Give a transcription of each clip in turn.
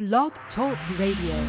Blog Talk Radio.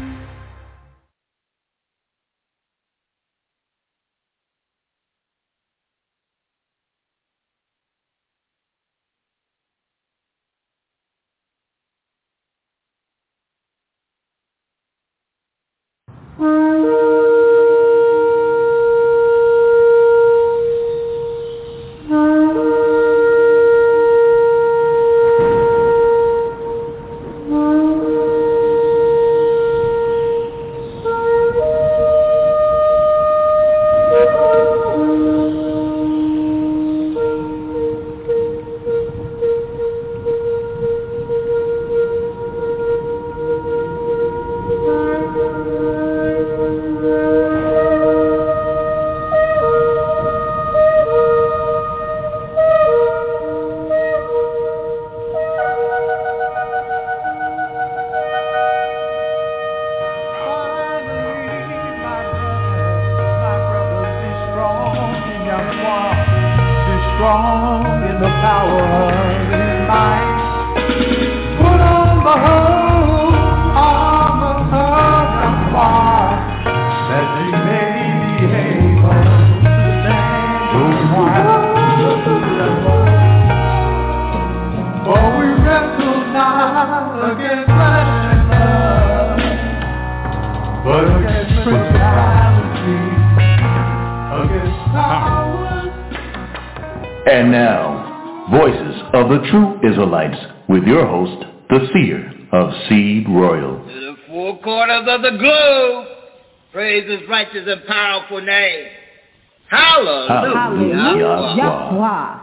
And now, Voices of the True Israelites, with your host, the Seer of Seed Royal. To the four corners of the globe, praise His righteous and powerful name. Hallelujah. Hallelujah.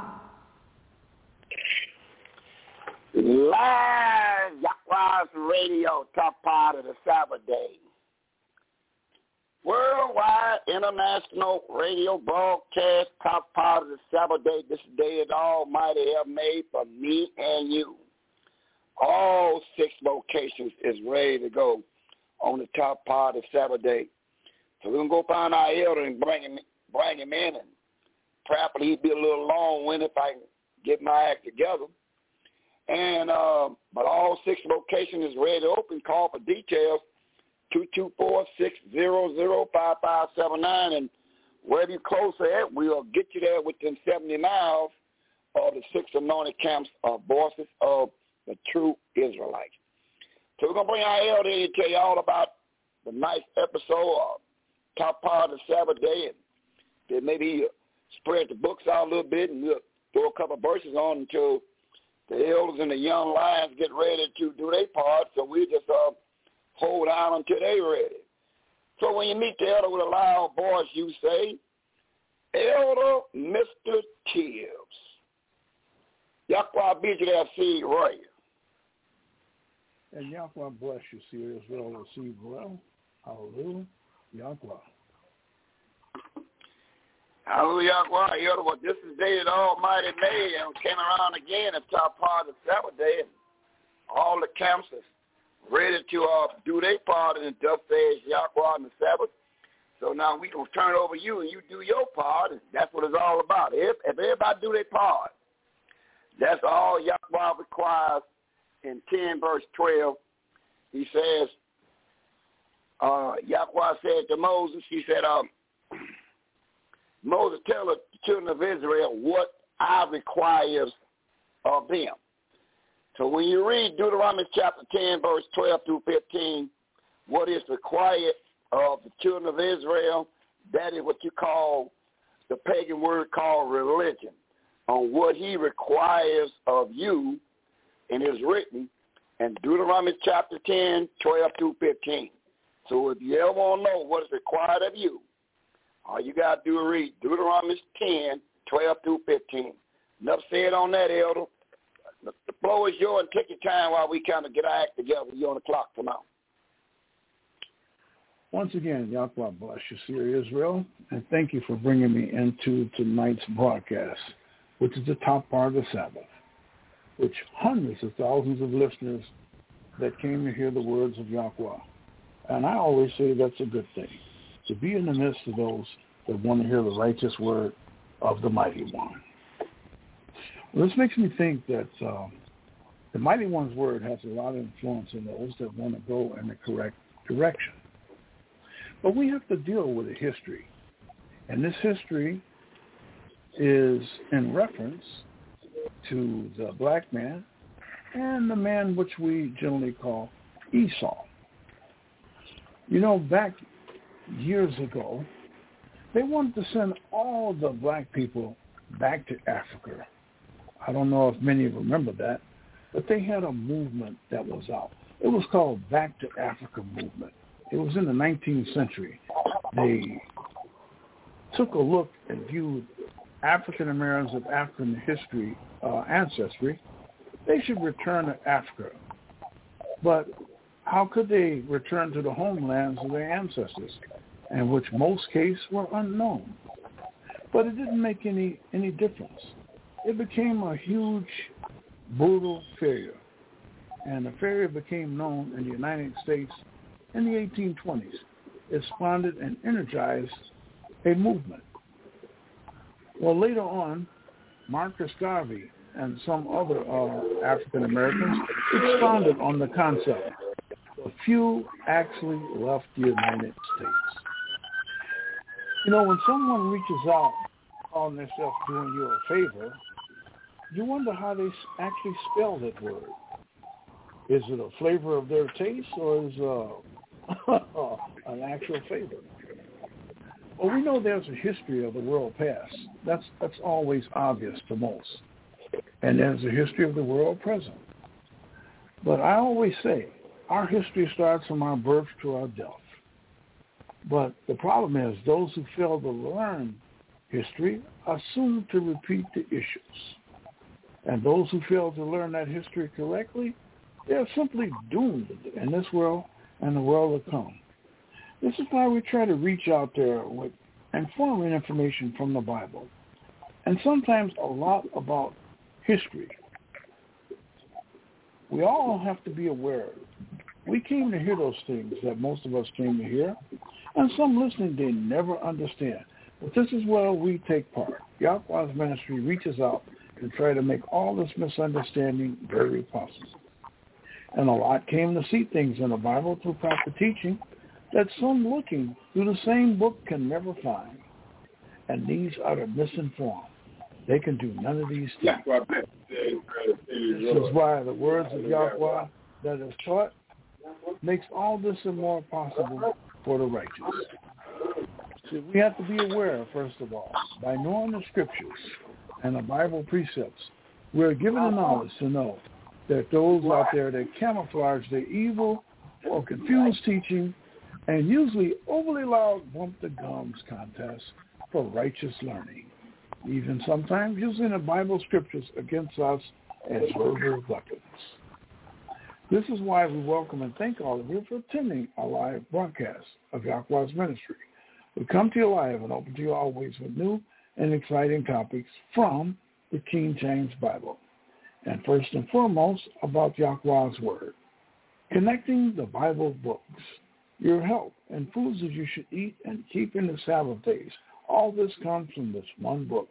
Live Yahweh's Radio, top part of the Sabbath day. Worldwide international radio broadcast, top part of the Sabbath day. This day that Almighty have made for me and you. All 6 locations is ready to go on the top part of Sabbath day. So we're going to go find our elder and bring him in. And probably he'd be a little long-winded if I can get my act together. And but all 6 locations is ready to open. Call for details. 224-600-5579, and wherever you're closer at, we'll get you there within 70 miles of the 6 anointed camps of Voices of the True Israelites. So we're going to bring our elder in and tell you all about the nice episode of top part of the Sabbath day, and then maybe spread the books out a little bit, and we'll throw a couple of verses on until the elders and the young lions get ready to do their part, so we just hold on until they're ready. So when you meet the elder with a loud voice, you say, Elder Mr. Tibbs. Yahweh be to that seed royal. And Yahweh bless you, Seer Israel, the seed royal. Hallelujah. Yahweh. Hallelujah, Yahweh. Elder, well, this is the day that Almighty made, and came around again at top part of the Sabbath day, and all the camps is ready to do their part, and thus says Yahweh on the Sabbath. So now we going to turn it over to you, and you do your part, and that's what it's all about. If everybody do their part, that's all Yahweh requires. In 10 verse 12, he says, Yahweh said to Moses, he said, Moses, tell the children of Israel what I requires of them. So when you read Deuteronomy chapter 10, verse 12 through 15, what is required of the children of Israel, that is what you call, the pagan word called religion, on what he requires of you, and is written in Deuteronomy chapter 10, 12 through 15. So if you ever want to know what is required of you, all you got to do is read Deuteronomy 10, 12 through 15. Enough said on that, elder. The floor is yours, and take your time while we kind of get our act together. You're on the clock for now. Once again, Yahweh bless you, Seer Israel, and thank you for bringing me into tonight's broadcast, which is the top part of the Sabbath, which hundreds of thousands of listeners that came to hear the words of Yahweh. And I always say that's a good thing, to be in the midst of those that want to hear the righteous word of the Mighty One. Well, this makes me think that The Mighty One's word has a lot of influence in those that want to go in the correct direction. But we have to deal with a history. And this history is in reference to the black man and the man which we generally call Esau. You know, back years ago, they wanted to send all the black people back to Africa. I don't know if many remember that, but they had a movement that was out. It was called Back to Africa movement. It was in the 19th century. They took a look and viewed African Americans of African history, ancestry. They should return to Africa. But how could they return to the homelands of their ancestors, and which most cases were unknown? But it didn't make any difference. It became a huge, brutal failure. And the failure became known in the United States in the 1820s. It spawned and energized a movement. Well, later on, Marcus Garvey and some other African Americans expounded on the concept. A few actually left the United States. You know, when someone reaches out, calling themselves doing you a favor, you wonder how they actually spell that word. Is it a flavor of their taste, or is an actual favor? Well, we know there's a history of the world past. That's always obvious to most. And there's a history of the world present. But I always say, our history starts from our birth to our death. But the problem is those who fail to learn history are soon to repeat the issues. And those who fail to learn that history correctly, they're simply doomed in this world and the world to come. This is why we try to reach out there with informing information from the Bible, and sometimes a lot about history. We all have to be aware. We came to hear those things that most of us came to hear, and some listening, they never understand. But this is where we take part. Yahweh's ministry reaches out to try to make all this misunderstanding very possible. And a lot came to see things in the Bible through proper teaching that some looking through the same book can never find. And these are the misinformed. They can do none of these things. This is why the words of Yahweh that is taught makes all this and more possible for the righteous. See, we have to be aware, first of all, by knowing the scriptures and the Bible precepts, we're given the knowledge to know that those out there that camouflage the evil or confused teaching and usually overly loud bump the gums contests for righteous learning, even sometimes using the Bible scriptures against us as verbal weapons. This is why we welcome and thank all of you for attending our live broadcast of Yahweh's ministry. We come to you live and open to you always with new and exciting topics from the King James Bible. And first and foremost, about Yahweh's Word. Connecting the Bible books, your health, and foods that you should eat and keep in the Sabbath days. All this comes from this one book.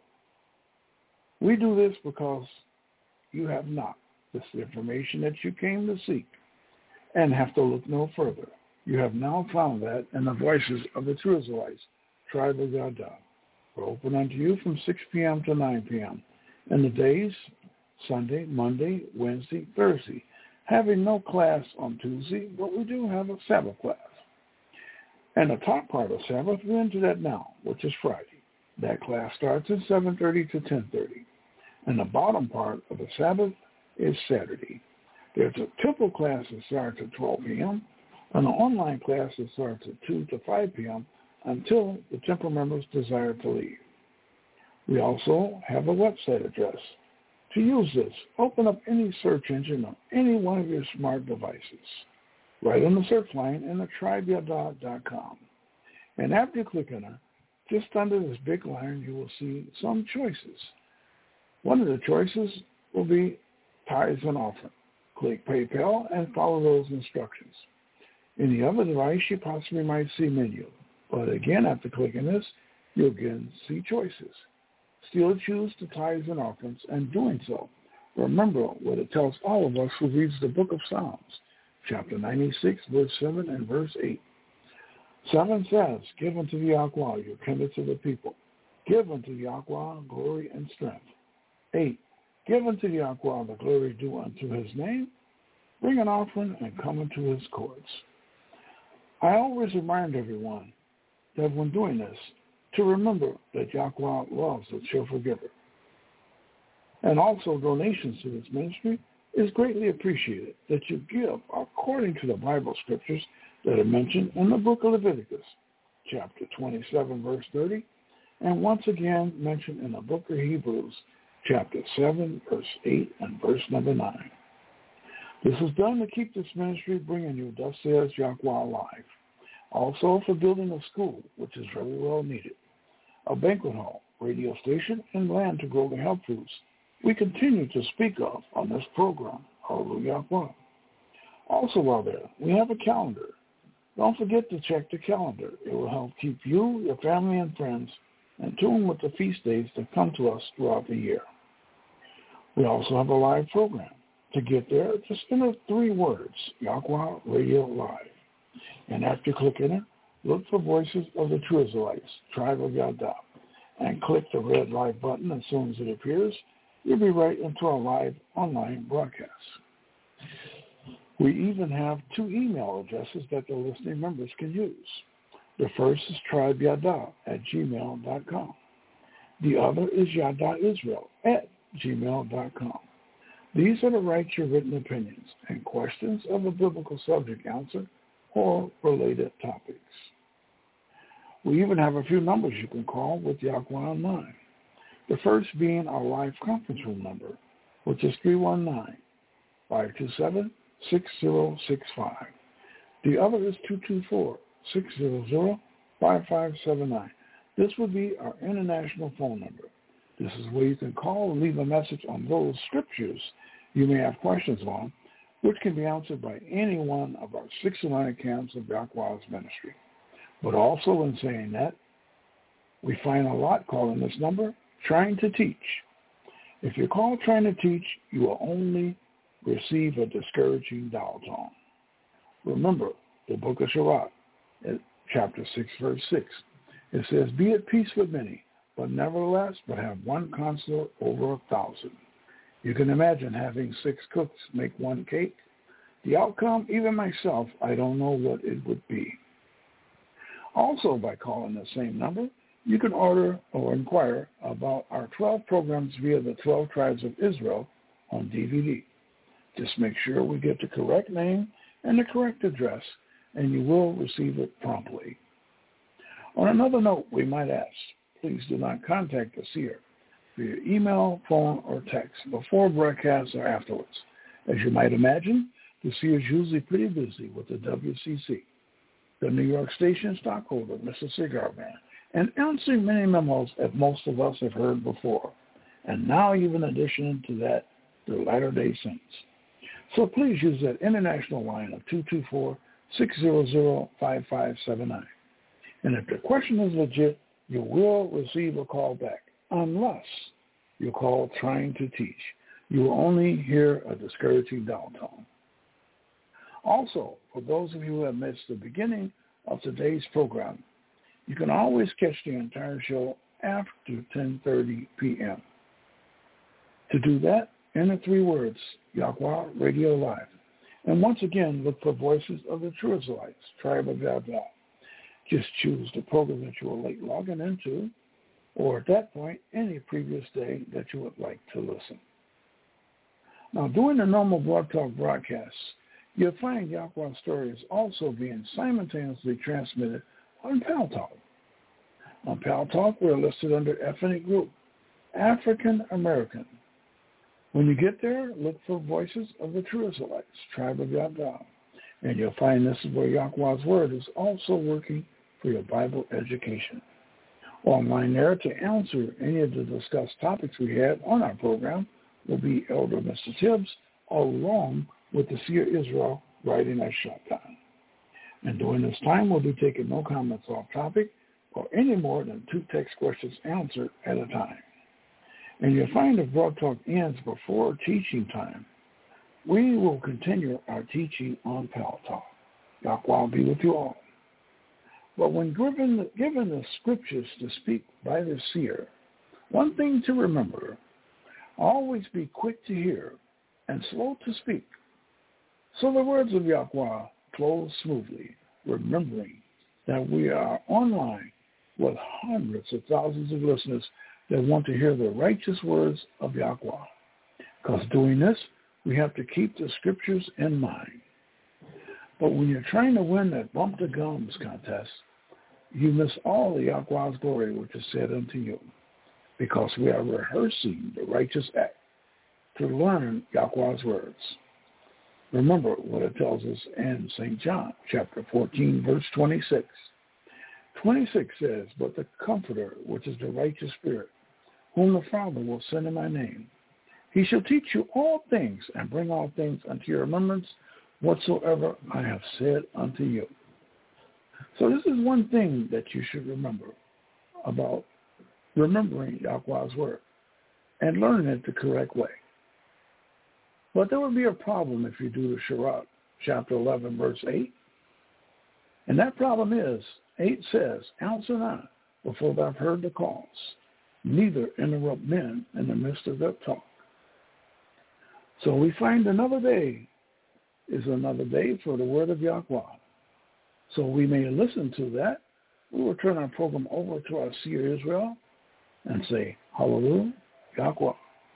We do this because you have not. This is the information that you came to seek and have to look no further. You have now found that in the voices of the true Israelites, tribe of Yada. We're open unto you from 6 p.m. to 9 p.m. in the days, Sunday, Monday, Wednesday, Thursday, having no class on Tuesday, but we do have a Sabbath class. And the top part of Sabbath, we're into that now, which is Friday. That class starts at 7:30 to 10:30. And the bottom part of the Sabbath is Saturday. There's a temple class that starts at 12 p.m. and an online class that starts at 2 to 5 p.m. until the temple members desire to leave. We also have a website address. To use this, open up any search engine on any one of your smart devices. Right on the search line in the tribeyada.com. And after you click on it, just under this big line, you will see some choices. One of the choices will be tithes and offering. Click PayPal and follow those instructions. In the other device, you possibly might see menu. But again, after clicking this, you'll again see choices. Still choose the tithes and offerings, and doing so Remember what it tells all of us who reads the book of Psalms, chapter 96, verse 7 and verse 8. 7 says, give unto Yahweh your kindred to the people. Give unto Yahweh glory and strength. 8, give unto Yahweh the glory due unto his name. Bring an offering and come into his courts. I always remind everyone that when doing this, to remember that Yahweh loves a cheerful giver. And also donations to this ministry is greatly appreciated that you give according to the Bible scriptures that are mentioned in the book of Leviticus, chapter 27, verse 30, and once again mentioned in the book of Hebrews, chapter 7, verse 8, and verse number 9. This is done to keep this ministry bringing you Thus Says Yahweh alive. Also for building a school, which is very well needed, a banquet hall, radio station, and land to grow the health foods we continue to speak of on this program, Hallelujah. Also while there, we have a calendar. Don't forget to check the calendar. It will help keep you, your family, and friends in tune with the feast days that come to us throughout the year. We also have a live program. To get there, just enter 3 words, Yahweh Radio Live. And after clicking it, look for Voices of the True Israelites, Tribe of Yada, and click the red live button as soon as it appears. You'll be right into our live online broadcast. We even have 2 email addresses that the listening members can use. The first is tribeyada@gmail.com. The other is yadaisrael@gmail.com. These are to write your written opinions and questions of a biblical subject answer or related topics. We even have a few numbers you can call with Yahweh Online. The first being our live conference room number, which is 319-527-6065. The other is 224-600-5579. This would be our international phone number. This is where you can call and leave a message on those scriptures you may have questions on, which can be answered by any one of our 69 camps of Yahweh's ministry. But also in saying that, we find a lot calling this number trying to teach. If you call trying to teach, you will only receive a discouraging dial tone. Remember the book of Sirach, chapter 6, verse 6. It says, be at peace with many, but nevertheless, but have one counselor over 1,000. You can imagine having 6 cooks make 1 cake. The outcome, even myself, I don't know what it would be. Also, by calling the same number, you can order or inquire about our 12 programs via the 12 Tribes of Israel on DVD. Just make sure we get the correct name and the correct address, and you will receive it promptly. On another note, we might ask, please do not contact the seer via email, phone, or text before broadcast or afterwards. As you might imagine, the seer is usually pretty busy with the WCC, the New York station stockholder, Mr. Cigar Man, and answering many memos that most of us have heard before, and now even in addition to that, the Latter-day Saints. So please use that international line of 224-600-5579. And if the question is legit, you will receive a call back, unless you call trying to teach. You will only hear a discouraging dial tone. Also, for those of you who have missed the beginning of today's program, you can always catch the entire show after 10:30 p.m. To do that, enter 3 words, Yahweh Radio Live. And once again, look for Voices of the True Israelites, Tribe of Yahweh. Just choose the program that you were late logging into, or at that point, any previous day that you would like to listen. Now, during the normal Blog Talk broadcasts, you'll find Yahweh's stories also being simultaneously transmitted on Pal Talk. On Pal Talk, we're listed under ethnic group, African American. When you get there, look for Voices of the True Israelites, Tribe of Yahweh, and you'll find this is where Yahweh's Word is also working for your Bible education. Online there to answer any of the discussed topics we had on our program will be Elder Mr. Tibbs, along with the Seer Israel writing as shotgun. And during this time, we'll be taking no comments off topic or any more than 2 text questions answered at a time. And you'll find if Broad Talk ends before teaching time, we will continue our teaching on Pal Talk. Yahweh be with you all. But when given the scriptures to speak by the seer, one thing to remember, always be quick to hear and slow to speak, so the words of Yahweh flow smoothly, remembering that we are online with hundreds of thousands of listeners that want to hear the righteous words of Yahweh. Because doing this, we have to keep the scriptures in mind. But when you're trying to win that bump the gums contest, you miss all the Yahweh's glory which is said unto you, because we are rehearsing the righteous act to learn Yahweh's words. Remember what it tells us in St. John, chapter 14, verse 26. 26 says, but the Comforter, which is the righteous Spirit, whom the Father will send in my name, he shall teach you all things and bring all things unto your remembrance whatsoever I have said unto you. So this is one thing that you should remember about remembering Yahweh's word and learning it the correct way. But there would be a problem if you do the Sirach, chapter 11, verse 8. And that problem is, 8 says, answer not before thou have heard the cause, neither interrupt men in the midst of their talk. So we find another day is another day for the word of Yahweh. So we may listen to that. We will turn our program over to our seer Israel and say, hallelujah, Yahweh.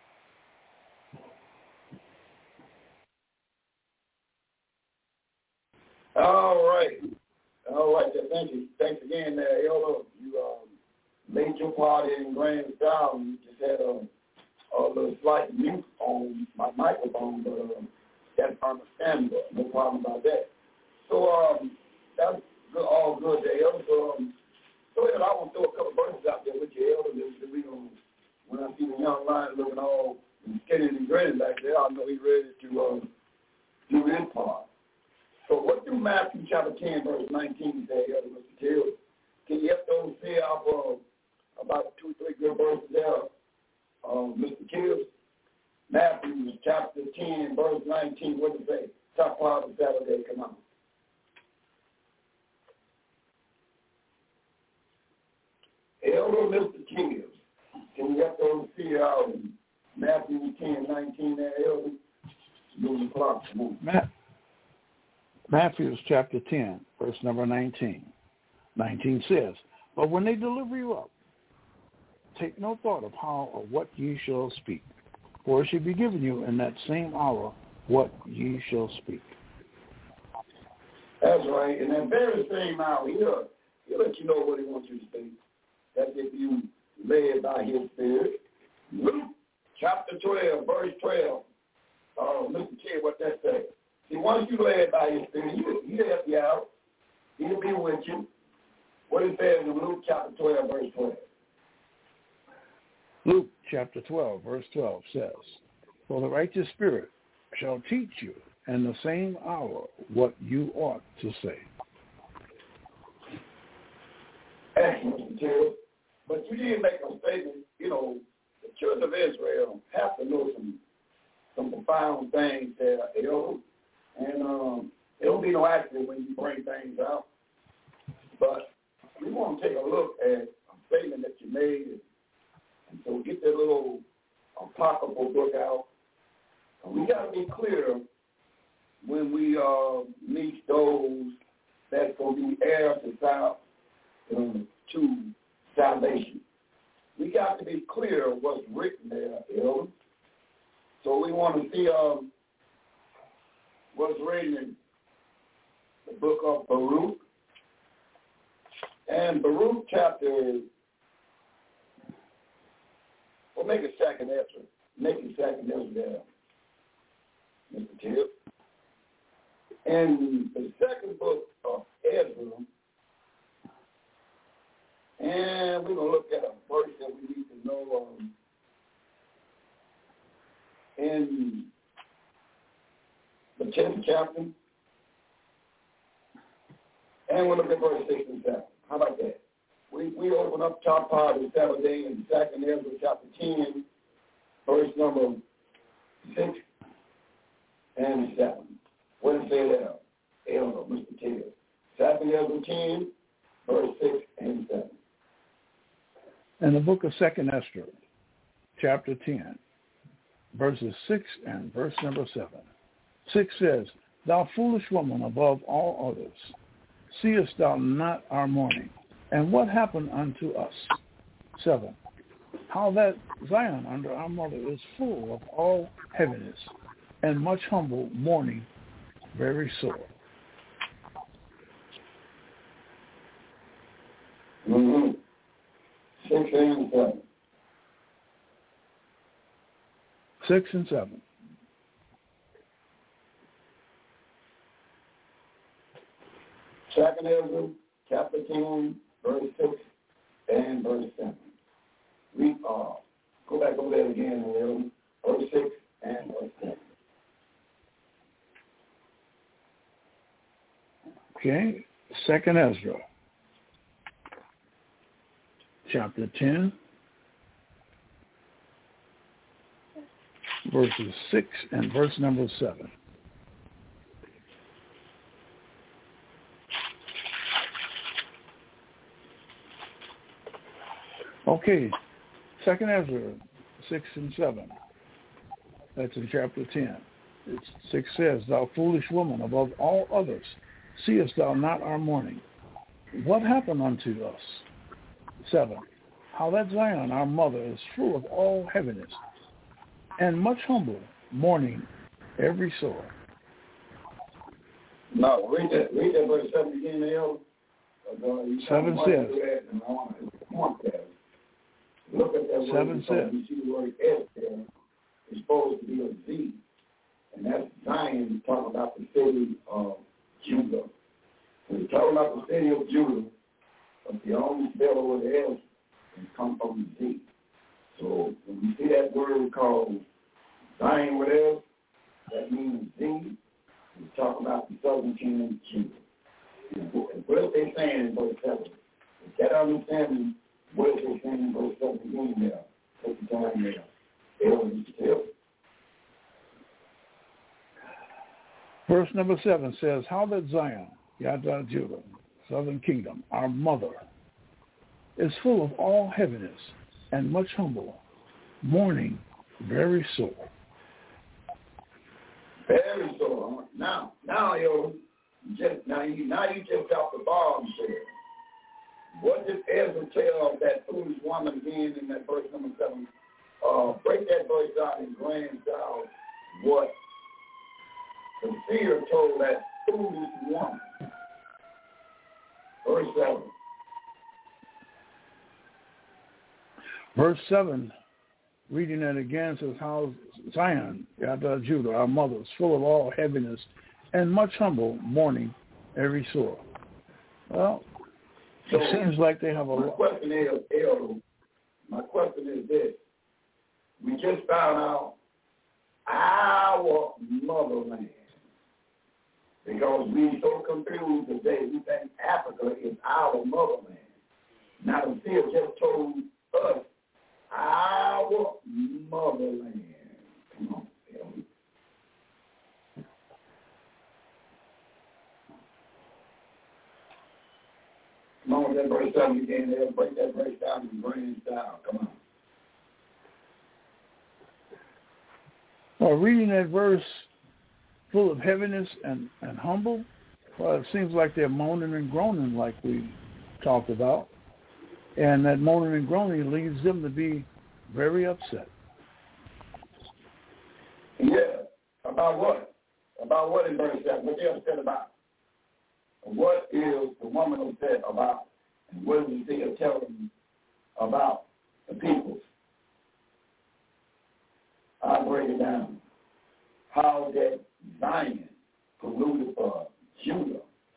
All right. Thank you. Thanks again, Elder. You made your part in grand style. You just had a little slight mute on my microphone, but that's understandable. No problem about that. So that's good, all good there, Elder. So Elder, I want to throw a couple verses out there with you, Elder. We gonna, when I see the young lion looking all skinny and grinning back there, I know he's ready to do his part. So what do Matthew chapter 10, verse 19 say, Elder Mr. Till? Can you help those say out about 2 or 3 good verses there, Mr. Till? Matthew chapter 10, verse 19, what does it say? Top part of Saturday, come on. Elder Mr. Till, can you help those see out in Matthew 10, 19 there, Elder? Moving the clock. Matthew chapter 10, verse number 19. 19 says, but when they deliver you up, take no thought of how or what ye shall speak, for it shall be given you in that same hour what ye shall speak. That's right. And that very same hour, he'll let you know what he wants you to speak. That's if you led by his spirit. Luke chapter 12, verse 12. Mr. Kid, what that says. See, once you led by his spirit, he'll help you out. He'll be with you. What it says in Luke chapter 12, verse 12. Luke chapter 12, verse 12 says, for the righteous spirit shall teach you in the same hour what you ought to say. Excellent, Terry. But you did make a statement, the children of Israel have to know some profound things there, and it'll be no accident when you bring things out. But we want to take a look at a statement that you made, and so get that little apocryphal book out. And we got to be clear when we meet those that's going to be heirs to salvation. We got to be clear what's written there, So we want to see what's written in the book of Baruch. And Baruch chapter, well, make a second answer. Make a second answer there, Mr. Tip. And the second book of Ezra, and we're going to look at a verse that we need to know in the 10th chapter. And we'll look at verse 6 and 7. How about that? We open up top part of the 7th day in 2nd Ezra chapter 10, verse number 6 and 7. What does it say there? Elder, Mr. Taylor. 2 Ezra 10, verse 6 and 7. In the book of 2 Esther, chapter 10, verses 6 and verse number 7. 6 says, Thou foolish woman above all others, seest thou not our mourning? And what happened unto us? 7. How that Zion under our mother is full of all heaviness, and much humble mourning, very sore. Mm-hmm. 6 and 7. 6 and 7. Second Ezra, chapter 10, verse 6 and verse 7. We go back over there again, verse 6 and verse 7. Okay, 2 Ezra, chapter 10, verses 6 and verse number 7. Okay, 2 Ezra 6 and 7. That's in chapter 10. 6 says, Thou foolish woman, above all others, seest thou not our mourning? What happened unto us? 7. How that Zion, our mother, is full of all heaviness, and much humble mourning, every sore. No, read that verse 7 again, Elder. 7 says, look at that word. 7 says, you see the word S there. It's supposed to be a Z. And that's Zion talking about the city of Judah. When you're talking about the city of Judah, but the only spell with the S can come from the Z. So when you see that word called Zion with S, that means Z. It's talking about the southern kingdom of Judah. And what they saying in verse 7? Is that understanding what they saying in verse 7 again there? Take the time there. Verse number 7 says, How that Zion, Yada Judah, southern kingdom, our mother, is full of all heaviness and much humble, mourning, very sore. Very sore. Now, you just dropped the bomb there. What did Ezra tell that foolish woman again in that verse number 7? Break that verse out and glance out what the seer told that foolish woman. Verse 7. Verse 7, reading it again, says, How Zion, Yada Judah, our mother, is full of all heaviness and much humble mourning, every sore. Well, it seems like they have a lot. My question is this. We just found out our motherland. Because we're so confused today, we think Africa is our motherland. Now the seer just told us our motherland. Come on, Ellie. Come on, that verse down again there. Break that verse down and bring it down. Come on. Well, reading that verse full of heaviness and humble, well, it seems like they're moaning and groaning like we talked about. And that moaning and groaning leads them to be very upset. Yeah. About what? About what in verse 7? What they're upset about? What is the woman upset about? And what is the seer telling about the people? I'll break it down. How that Zion polluted for Judah,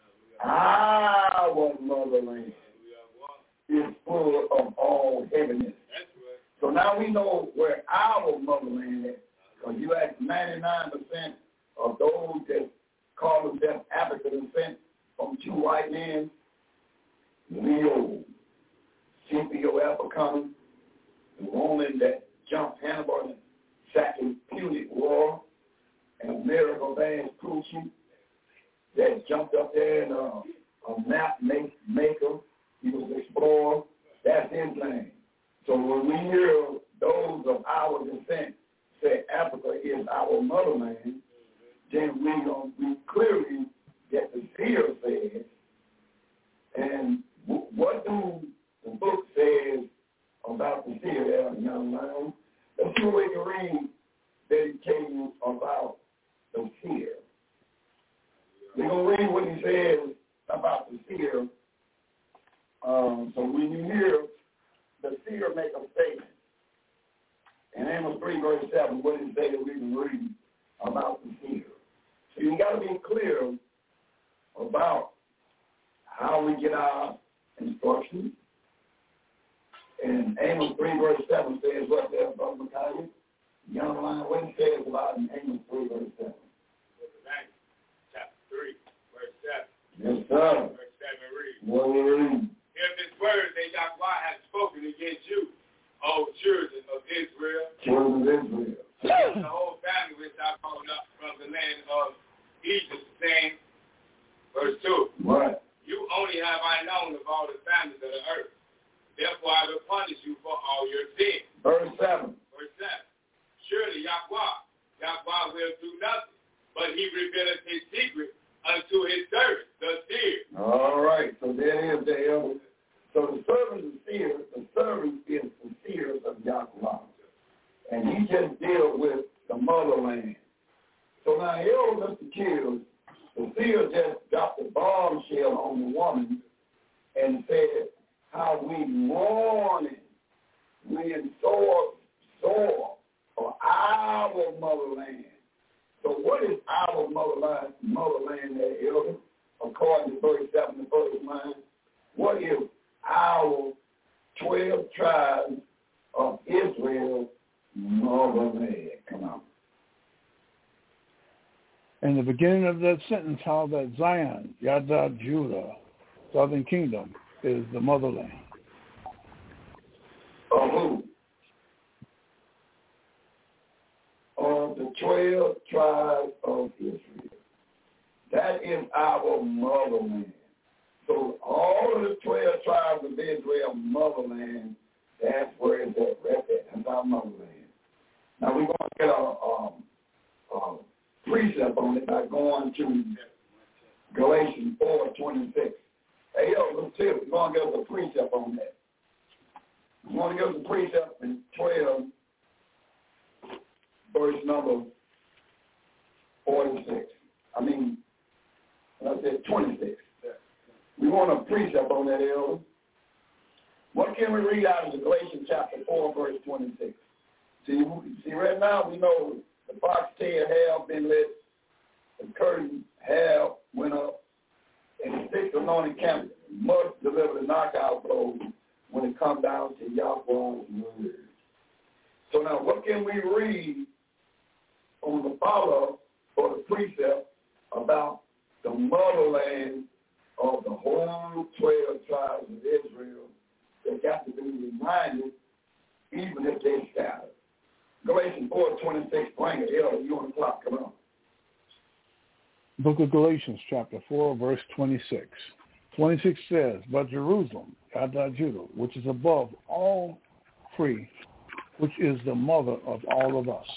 our motherland, is full of all heaviness. So now we know where our motherland is, because you ask 99% of those that call themselves African descent from 2 white men, Leo, Scipio Africanus, the woman that jumped Hannibal Second Punic War, and Amerigo Vespucci that jumped up there and a map maker. He was an explorer. That's his name. So when we hear those of our descent say Africa is our motherland, then we clearly get the seer says. And what do the book says about the seer there, young man? Let's see what we can read dedicating about the seer. We're going to read what he says about the seer. So when you hear the seer make a statement, in Amos 3, verse 7, what it says we can read about the seer. So you got to be clear about how we get our instructions. And Amos 3, verse 7 says what there, Brother Micaiah? Young line, what it says about in Amos 3, verse 7. Chapter 3, verse 7. Yes, sir. Verse 7 reads. What we read? Hear this word that Yahweh has spoken against you, O children of Israel. Children of Israel. The whole family which I brought up from the land of Egypt, saying, verse 2. Right. You only have I known of all the families of the earth. Therefore I will punish you for all your sins. Verse 7. Verse 7. Surely Yahweh will do nothing, but he revealeth his secret unto his servant, the seer. All right. So there is the elder. So the servant is seer. The servant is the seers of Yahweh. And he just deals with the motherland. So now elders the kills. The seer just dropped a bombshell on the woman and said how we mourning, we in sore for our motherland. So what is our motherland there, elder? According to verse 7, the first line, what is our 12 tribes of Israel motherland? Come on. In the beginning of that sentence, how that Zion, Yada, Judah, southern kingdom, is the motherland. Of who? Of the 12 tribes of Israel. That is our motherland. So all of the 12 tribes of Israel motherland, that's where it's at, right there. That's our motherland. Now we're going to get a precept on it by going to Galatians 4:26. Hey, yo, let's see if we're going to get us a precept on that. We want to give us a precept in 12, verse number 46. I said 26. We want a precept on that, elder. What can we read out of the Galatians chapter 4, verse 26? See, right now we know the fox tail have been lit, the curtain have went up, and the six anointed camp must deliver the knockout blow when it comes down to Yahweh's word. So now what can we read on the follow-up for the precept about the motherland of the whole 12 tribes of Israel that got to be reminded even if they scattered? Galatians 4:26, bring it. Elder, you on the clock, come on. Book of Galatians, chapter 4, verse 26. 26 says, but Jerusalem, Yada, Judah, which is above all free, which is the mother of all of us.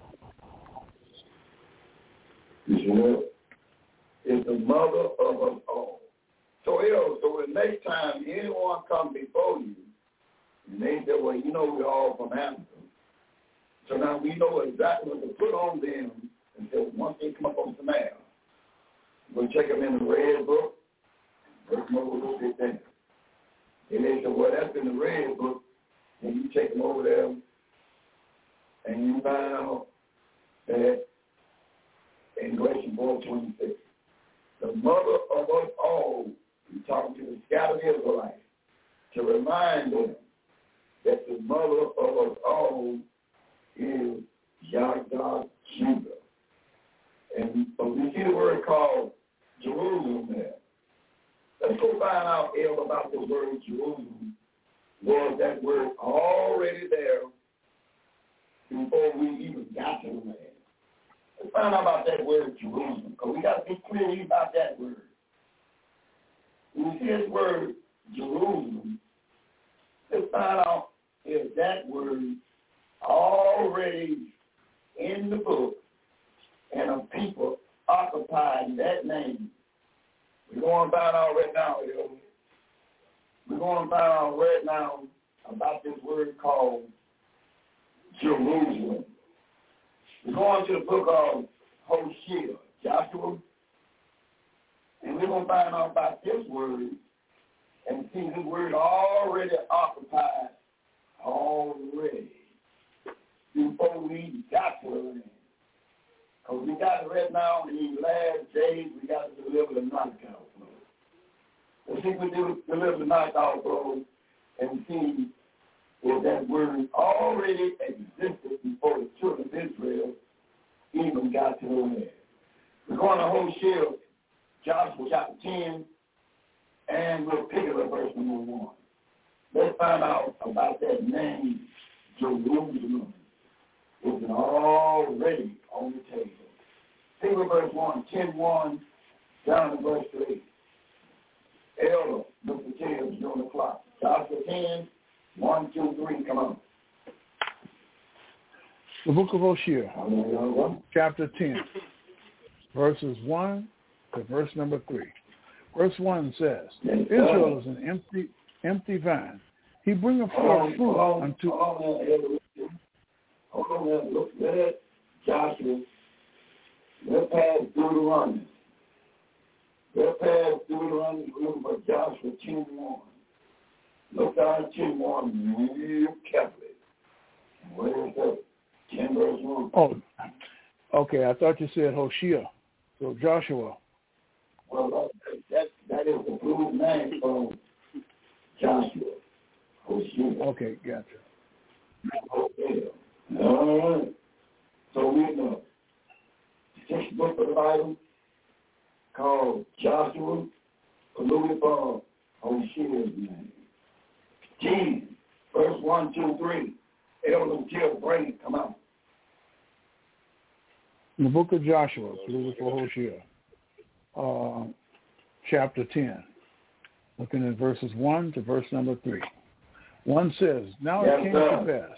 Is the mother of us all. So the next time anyone comes before you, and they say, well, you know we're all from Africa. So now we know exactly what to put on them until once they come up on some air. We'll check them in the red book, break them over a little bit there. And they say, well, that's in the red book. And you take them over there, and you find out that in Galatians 4:26, the mother of us all, we're talking to the scattered Israelites, to remind them that the mother of us all is Yahweh Judah. And we see the word called Jerusalem there. Let's go find out, El, about the word Jerusalem. Was that word already there before we even got to the land. Let's find out about that word Jerusalem, because we got to be clear about that word. When we see this word Jerusalem, let's find out if that word already in the book and of people occupying that name. We're going to find out right now, we're going to find out right now about this word called Jerusalem. We're going to the book of Hosea, Joshua, and we're going to find out about this word and see this word already occupied already before we got to the land. Because we got it right now in these last days, we got to deliver the knockout blow. Let's see if we deliver the knockout blow and see if that word already existed before the children of Israel even got to the land. We're going to Hosea, Joshua chapter 10, and we'll pick it up verse number 1. Let's find out about that name, Jerusalem. It's already on the table. See with verse 1, 10:1, down to verse 3. Elder, look at the tails on the clock. Joshua 10, 1, 2, 3, come on. The book of Hosea, chapter 10, verses 1 to verse number 3. Verse 1 says, Israel is an empty vine. He bringeth forth fruit unto... Hold on there. Look at Joshua. Let's pass Deuteronomy. Remember Joshua 10:1. Look down at 10:1 real carefully. Where is that? 10 verse 1. Oh, okay. I thought you said Hosea. So Joshua. Well, that is the full name of Joshua. Hosea. Okay, gotcha. Hosea. All right. So we know the textbook of the Bible called Joshua, alluded for Hosea's name. 10, verse 1, 2, 3. Elder Jill, bring it. Come on. In the book of Joshua, alluded for Hosea, chapter 10, looking at verses 1 to verse number 3. 1 says, Now it came to pass,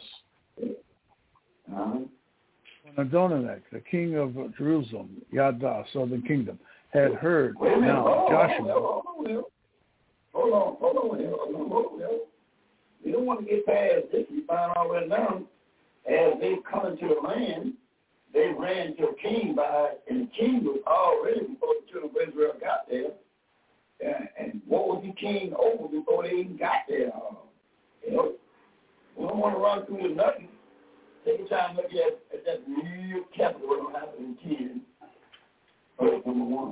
when Adonai, the king of Jerusalem, Yada, southern kingdom, had heard Joshua. Hold on. We don't want to get past this. We find out right now, as they come into the land, they ran to a king and the king was already before the children of Israel got there. And what was the king over before they even got there? We don't want to run through the nothing. Take your time, look at that real capital what will happen in 10, verse number 1.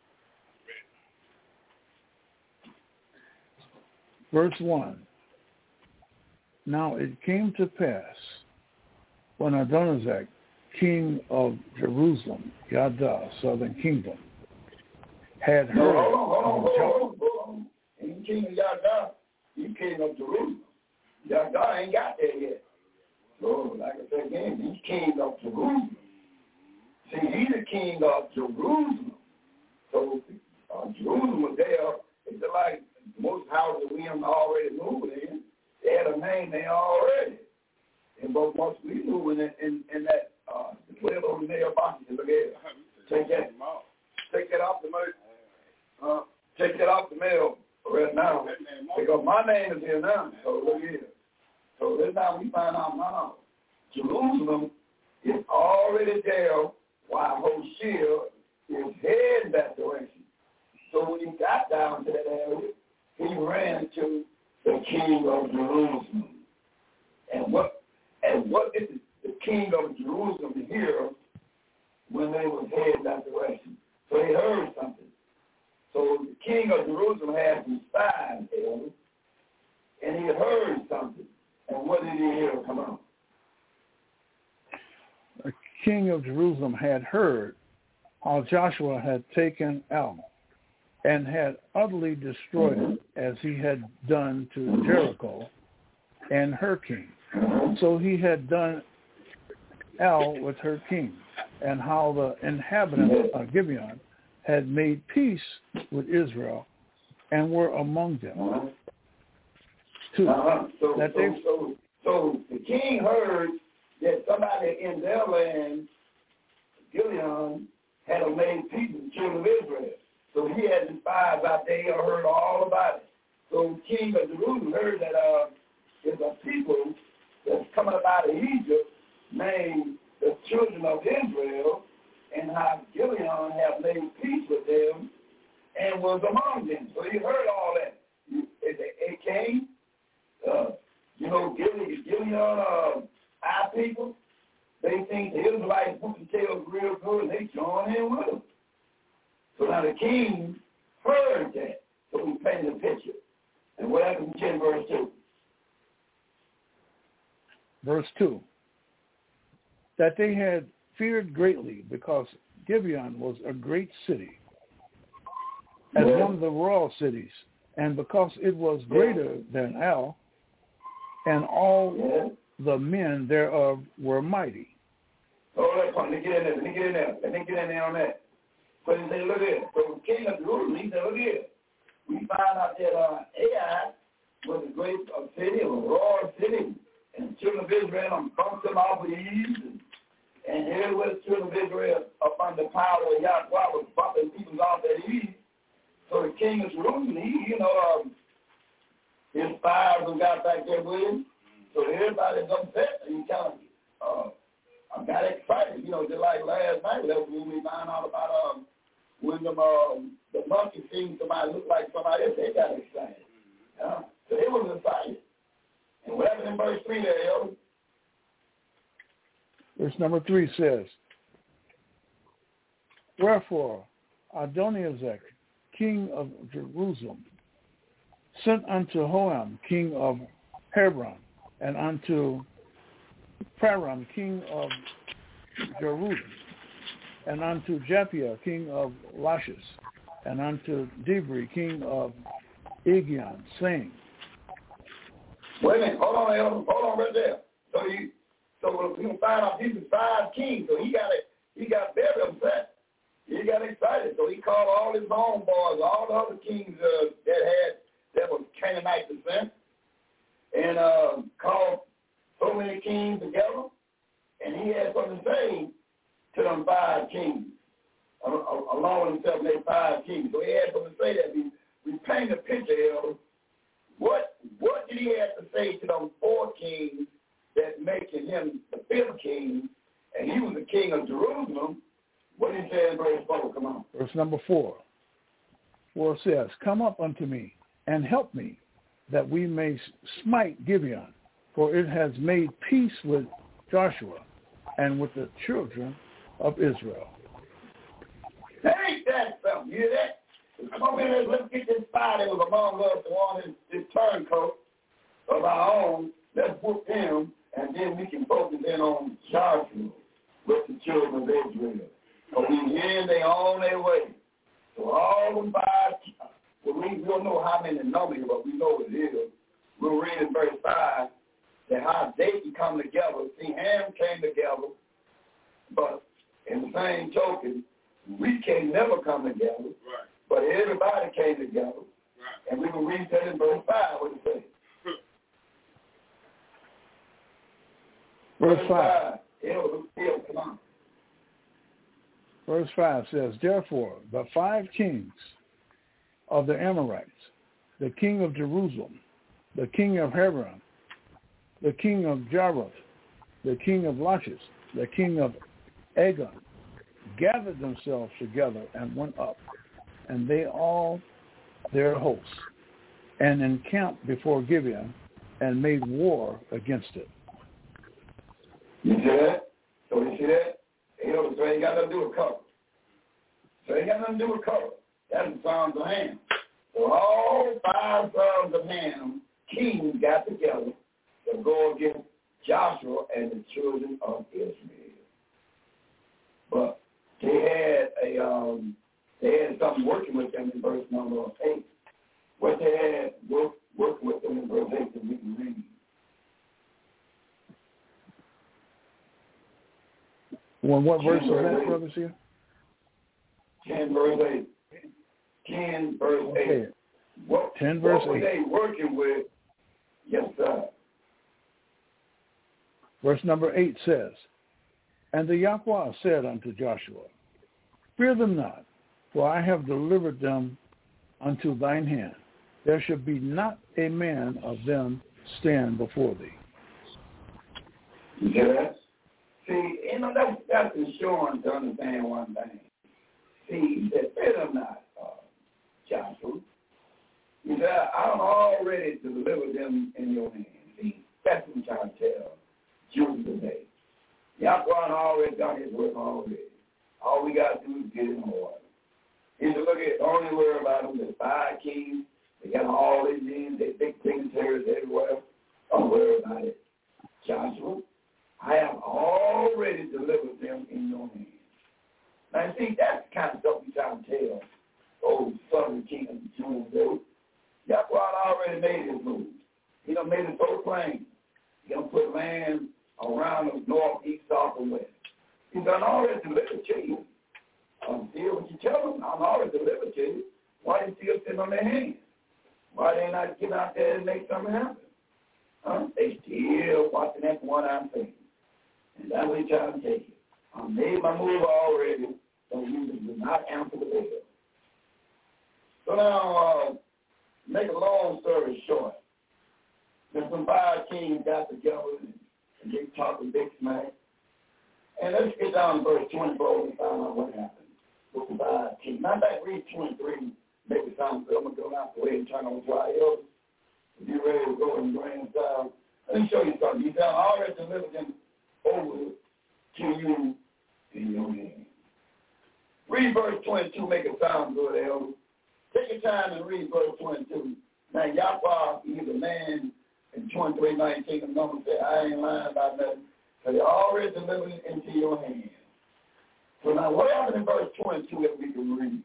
Verse 1. Now it came to pass when Adonizek, king of Jerusalem, Yada, southern kingdom, had heard. Hold on. Ain't king of Yada, he king of Jerusalem. Yada ain't got there yet. So, like I said again, he's king of Jerusalem. See, he's the king of Jerusalem. So, Jerusalem was there. It's like most houses we have already moved in. They had a name there already. And both once we moved in that 12 on the mailbox, look at it. Take that off the mail. Take that off the mail right now. Because my name is here now. So look here. So this time we find out now, Jerusalem is already there while Hosea is heading that direction. So when he got down to that area, he ran to the king of Jerusalem. And what did the king of Jerusalem hear when they was heading that direction? So he heard something. So the king of Jerusalem had some spies, and he heard something. And what did he hear? Come on. The king of Jerusalem had heard how Joshua had taken El and had utterly destroyed it as he had done to Jericho and her king. So he had done El with her king, and how the inhabitants of Gibeon had made peace with Israel and were among them. So the king heard that somebody in their land, Gibeon, had made peace with the children of Israel. So he had spies out there or heard all about it. So the king of Jerusalem heard that there's a people that's coming up out of Egypt named the children of Israel, and how Gibeon have made peace with them and was among them. So he heard all that. It came, Gibeon, our people, they think the Israelites put the tails real good, and they join in with them. So now the king heard that, so we painted a picture. And what happened in verse 2? Verse 2, that they had feared greatly because Gibeon was a great city, as one of the royal cities, and because it was greater than El, and all the men thereof were mighty. Oh, that's fine. Let me get in there on that. So he said, look here. So the king of Jerusalem, he said, look here. We found out that Ai was a great city, a royal city, and the children of Israel bumped them off with ease, and here was the children of Israel up under the power of Yahweh was bumping people off at ease. So the king of Jerusalem, his spies got back there with him. So everybody's upset, and he kind of got excited, just like last night. That's when we found out about when the monkey seen somebody look like somebody else, they got excited. So they was excited. And what happened in verse 3 there, Elder? Verse number 3 says, wherefore Adonizedek, king of Jerusalem, sent unto Hoam, king of Hebron, and unto Param, king of Jerusalem, and unto Japhia, king of Lachish, and unto Dibri, king of Egion, saying. Wait a minute, hold on right there. So we can find out these are 5 kings. So he got very upset. He got excited. So he called all his homeboys, all the other kings that was Canaanite descent, and called so many kings together, and he had something to say to them 5 kings, along with himself, they 5 kings. So he had something to say that we paint a picture here. What did he have to say to them 4 kings that making him the 5th king, and he was the king of Jerusalem? What did he say in verse 4? Come on. Verse number 4. For it says, come up unto me and help me, that we may smite Gibeon, for it has made peace with Joshua and with the children of Israel. Ain't that something? You hear that? Come on in, let's get this spy that was among us and on this turncoat of our own. Let's whoop him, and then we can focus in on Joshua with the children of Israel. So we hear they on their way. So all them 5, we don't know how many numbers, but we know it is. We'll read in verse 5 that how they can come together. See, Ham came together, but in the same token, we can never come together. Right. But everybody came together. Right. And we can read that in verse 5. What do you say? Verse 5. Come on. Verse 5 says, therefore, the 5 kings of the Amorites, the king of Jerusalem, the king of Hebron, the king of Jarmuth, the king of Lachish, the king of Eglon, gathered themselves together and went up, and they all their hosts, and encamped before Gibeon, and made war against it. You see that? So you see that? So ain't got nothing to do with color. That's the sons of Ham. So all 5 sons of Ham, kings, got together to go against Joshua and the children of Israel. But they had something working with them in verse number 8. What they had working with them in verse 8 that we can read. And what verse is that, Brother Seer? 10 verse 8. 10 verse 8. Okay. 10 verse 8. What were they working with? Yes, sir. Verse number 8 says, And the Yahweh said unto Joshua, Fear them not, for I have delivered them unto thine hand. There shall be not a man of them stand before thee. You hear that? See, that's insurance to understand one thing. See, he said, Fear them not, Joshua. He said, I'm already delivered them in your hand. See, that's what I'm trying to tell Judah today. Yahweh already done his work already. All we got to do is get in order. You should look at, only worry about them. There's 5 kings. They got all these names. They big dignitaries everywhere. Don't worry about it. Joshua, I have already delivered them in your hand. Now, see, that's the kind of stuff we try to tell old southern king of the Jews. Yahweh already made his move. He done made it so plain. He done put land around the north, east, south, and west. He's done already delivered to you. Still, what you tell them, I'm already delivered to you. Why they still sitting on their hands? Why they not get out there and make something happen? They still watching that one-eyed thing. And that's what he's trying to tell you. I made my move already, so you do not answer the bell. So now, make a long story short. There's some 5 kings got together and they talked a big smack. And let's get down to verse 24 and find out what happened with the 5 kings. Now back read 23, make it sound good. I'm going to go out the way and turn on to our elders. If you're ready to go in grand style, let me show you something. You tell I already delivered them over to you in your hand. Read verse 22, make it sound good, elders. Take your time and read verse 22. Now, Yahweh, he's a man in 23:19 of Numbers said, I ain't lying about nothing. So they already delivered it into your hands. So now what happened in verse 22 that we can read?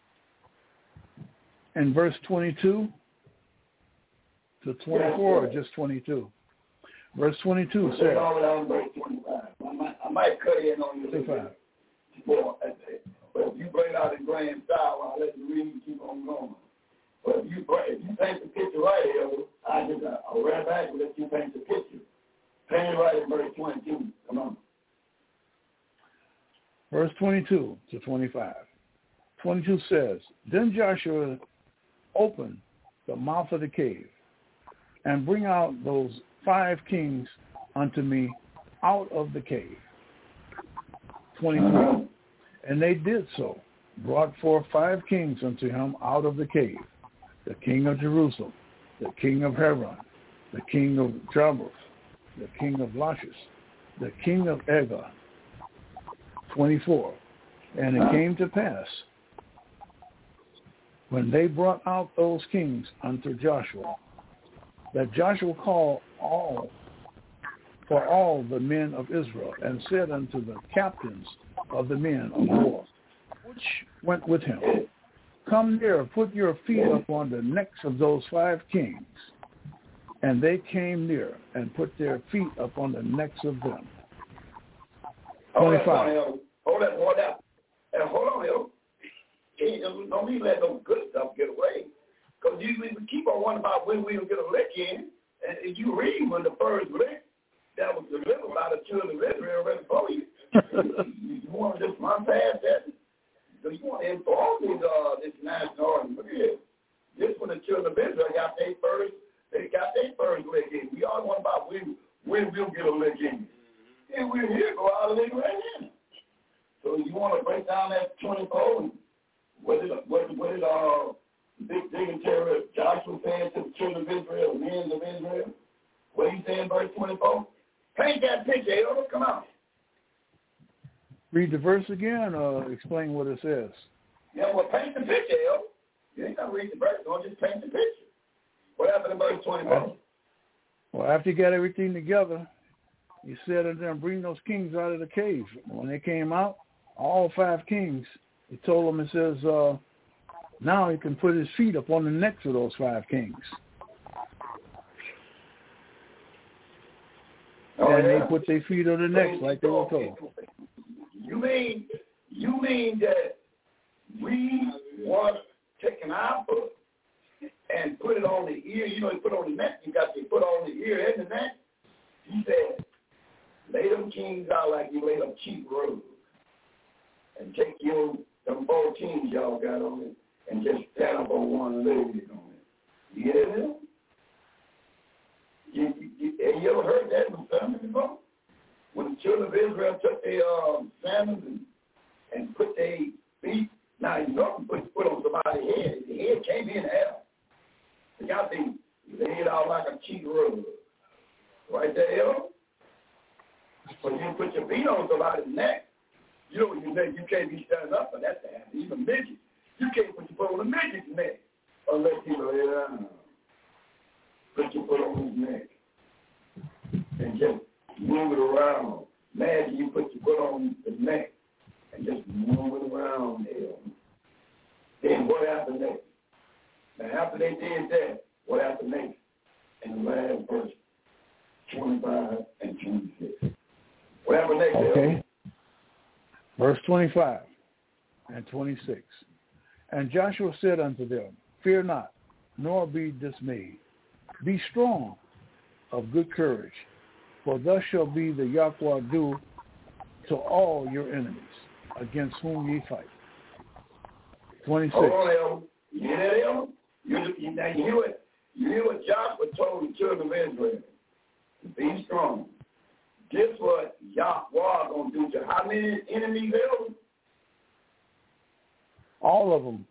In verse 22 to 24 or just 22? Verse 22 says. Verse 25. I might cut in on you. 25. But if you bring it out in grand style, I'll let you read and keep on going. But if you paint the picture right here, I'll run back and let you paint the picture. Paint it right in verse 22. Come on. Verse 22 to 25. 22 says, Then Joshua opened the mouth of the cave and bring out those 5 kings unto me out of the cave. 23. And they did so, brought forth 5 kings unto him out of the cave, the king of Jerusalem, the king of Hebron, the king of Jarmuth, the king of Lachish, the king of Eglon. 24. And it came to pass, when they brought out those kings unto Joshua, that Joshua called all the men of Israel, and said unto the captains of the men of war, which went with him, Come near, put your feet upon the necks of those 5 kings. And they came near and put their feet upon the necks of them. 25. Hold on, yo. Don't even let no good stuff get away. Because usually we keep on wondering about when we'll get a lick in. And if you read when the first lick that was delivered by the children of Israel right before you, you want to just run past that? So you want to inform this national army. Look at this. This when the children of Israel got their first lick in. We all want about when we'll get a lick in. And we're here, go out and lick right in. So you want to break down that 24 and what did big dignitary Joshua saying to the children of Israel, the men of Israel? What he saying in verse 24? Paint that picture, Elder. Come on. Read the verse again or explain what it says. Yeah, well, paint the picture, Elder. You ain't got to read the verse. Don't just paint the picture. What happened in verse 24? Well, after you got everything together, he said unto them, bring those kings out of the cave. When they came out, all 5 kings, he told them, it says, now he can put his feet up on the necks of those 5 kings. And they put their feet on the necks like they were told. You mean that we want taking our foot and put it on the ear? You know, you put on the neck. You got to put on the ear and the neck. He said, lay them kings out like you laid them cheap rugs, and take them 4 kings y'all got on it, and just stand up on one leg on it. You hear that? You ever heard that in the sermon before? When the children of Israel took their sandals and put their feet, now you know put foot on somebody's head. The head came in hell. So y'all think you lay it out like a cheap rug. Right there, but you put your feet on somebody's neck. You know, you can't be standing up for that to happen. Even midgets. You can't put your foot on a midget's neck unless you lay it down. Put your foot on his neck and just move it around. Imagine you put your foot on his neck and just move it around there. Then what happened next? Now, after they did that, what happened next? In the last verse, 25 and 26. What happened next? Okay. Verse 25 and 26. And Joshua said unto them, fear not, nor be dismayed. Be strong, of good courage, for thus shall be the Yahweh do to all your enemies, against whom ye fight. 26. Hold on, Elder. You hear that, Elder? Now you hear what Joshua told the children of Israel. Be strong. Guess what Yahweh going to do to how many enemies, Elder? All of them.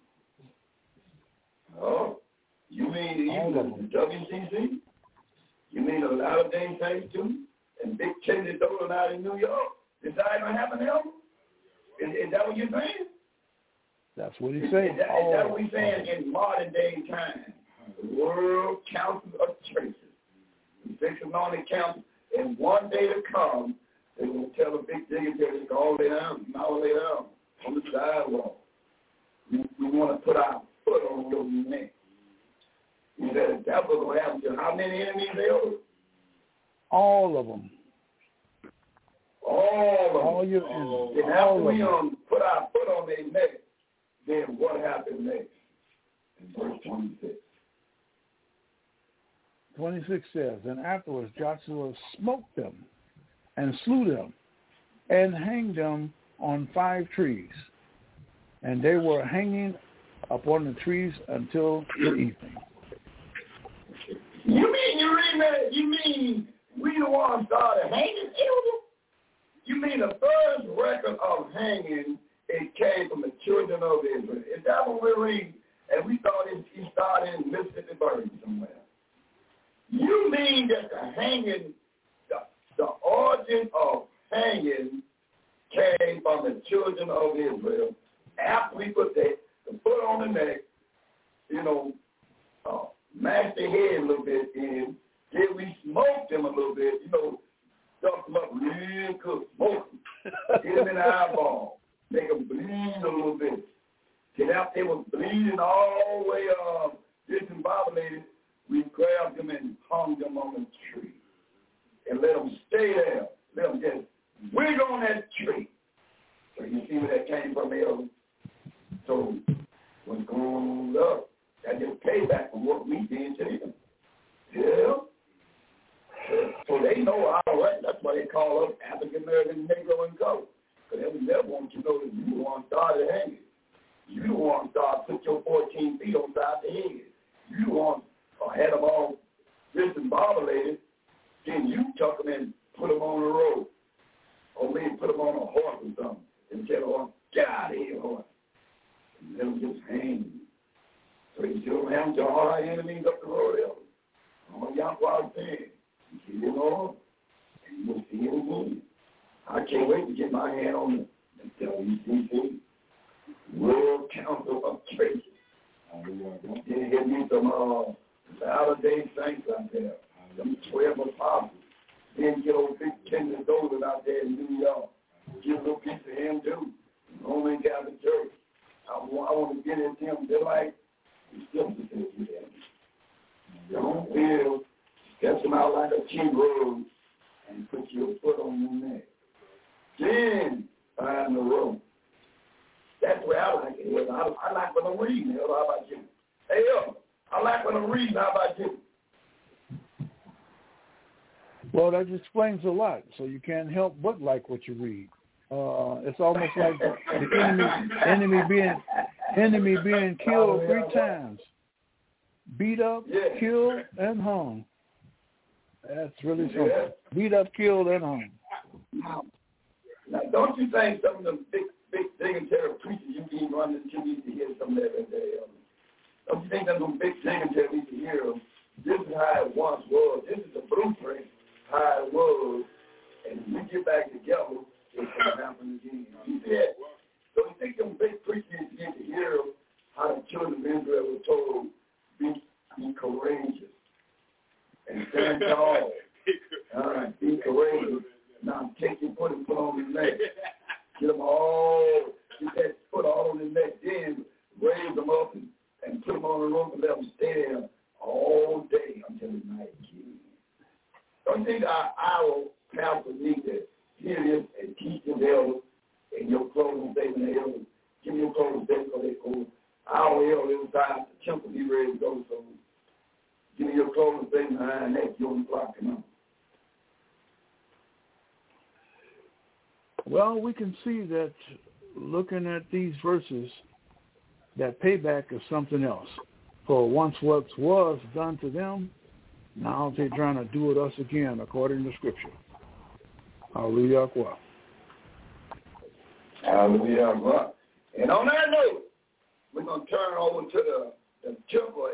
Oh, you mean even the WCC? You mean a lot of things thanks to? And Big Kennedy Dolan out in New York? Is that going to happen, Elder? Is that what you're saying? That's what he's saying. Is that what he's saying in modern day time? The World Council of Churches. The 6 anointed council. And one day to come, they will tell a big dignitary to all lay down, now lay down on the sidewalk. We want to put our foot on your neck. He said, that's what's going to happen to how many enemies they owe? All of them. All of them. All your enemies. And after we put our foot on their neck, then what happened next? In verse 26. 26 says, and afterwards Joshua smote them and slew them and hanged them on 5 trees. And they were hanging upon the trees until the evening. You mean we the ones started hanging, Elder? You mean the first record of hanging, it came from the children of Israel. Is that what we read? And we thought it started in Mississippi Valley somewhere. You mean that the hanging, the origin of hanging came from the children of Israel after we put the foot on the neck, mashed their head a little bit in, then we smoked them a little bit, stuff them up real good, smoke them, get them in the eyeball, make them bleed a little bit. Then after they were bleeding all the way disembobulated, we grabbed them and hung them on a tree and let them stay there. Let them just wiggle on that tree. So you see where that came from, Elder? So what's going up? That just payback for what we did to them. Yeah. So they know our right. That's why they call us African American, Negro, and Color. Because they never want you to know that you the one started hanging. You the one started put your 14 feet on side the head. You the one had them all disembobulated. Then you took them and put them on the road. Or maybe put them on a horse or something. And tell them, get out of here, horse. And let them just hang. So you still have to all our enemies up the road, Elder. All y'all out there. You see it all, and you will see it again. I can't wait to get my hand on the WCC, World Council of Churches. Then get me some Latter-day Saints out there, them 12 apostles. Then get old Big Kennedy Dolan out there in New York. Give a little piece of him too. Roman Catholic Church. I want to get into him. They're like, don't feel, stretch them out like a cheap rose and put your foot on your neck. Then behind the room. That's the way I like it. I like when I'm reading. How about you? Hey, I like when I'm reading. How about you? Well, that explains a lot. So you can't help but like what you read. It's almost like the enemy being killed 3 times, beat up, killed, and hung. That's really something. Yeah. Beat up, killed, and hung. Now, don't you think some of the big dignitary preachers you need to hear some of that? Don't you think that some big dignitary need to hear them? This is how it once was. This is the blueprint how it was, and when we get back together, it's going to happen again. You see that? So you think them big preachers need to hear how the children of Israel were told, be courageous and stand tall. All right, be courageous. Now take your foot and put on his neck. Get them all, get that foot all on his neck, then raise them up and put them on the rope and let them stay there all day until the night comes. Don't you think our pastors need to hear this and teach them elders in your closing statement, the elders? Give me your closing statement so they go. Our elders inside the temple be ready to go. So give me your closing statement behind that. You're on the clock. Come on. Well, we can see that looking at these verses, that payback is something else. For once what was done to them, now they're trying to do it us again, according to Scripture. Hallelujah. Hallelujah. And on that note, we're going to turn over to the temple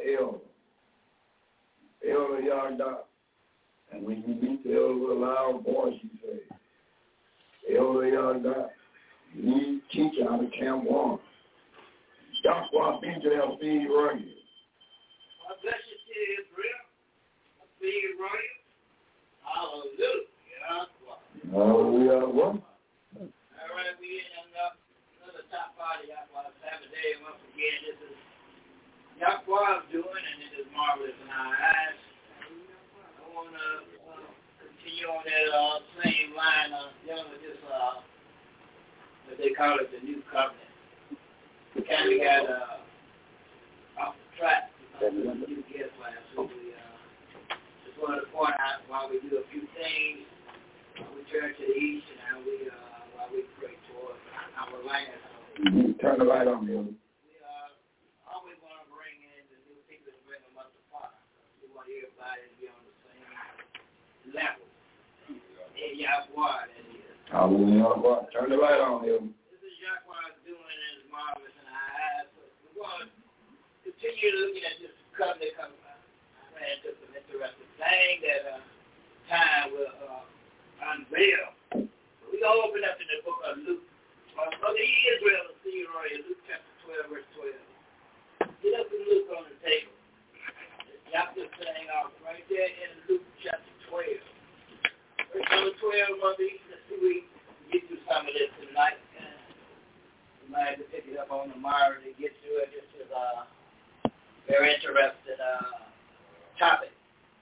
elder Yarda. And when you meet the elder with a loud voice, you say, Elder Yarda, you need to teach how to Camp 1. Yahweh Benjamin feed royal. God bless you, dear Israel. Feed royal. Hallelujah. Hallelujah. All right, we in another top party, Yahweh Sabbath day. Once again, this is Yahweh's doing, and it is marvelous in our eyes. I want to continue on that same line of dealing with this, what they call it, the new covenant. We kind of got off the track because of the new guest last week. We just wanted to point out while we do a few things, we turn to the east and while we pray towards our land. Turn the light on, man. We always want to bring in the new people to bring them up to par. We want everybody to be on the same level. In Yahweh, that is. Hallelujah. Turn the light on, man. This is Yahweh doing and it's marvelous in our eyes. So we want to continue looking at this covenant. I ran into some interesting things that time will unveil. We're going to open up in the book of Luke. Mother Israel, see Luke chapter 12, verse 12. Get up and look on the table. Y'all just saying off right there in Luke chapter 12. Verse number 12, Mother Israel, let's see we get through some of this tonight. We might have to pick it up on tomorrow to get through it. This is a very interesting topic.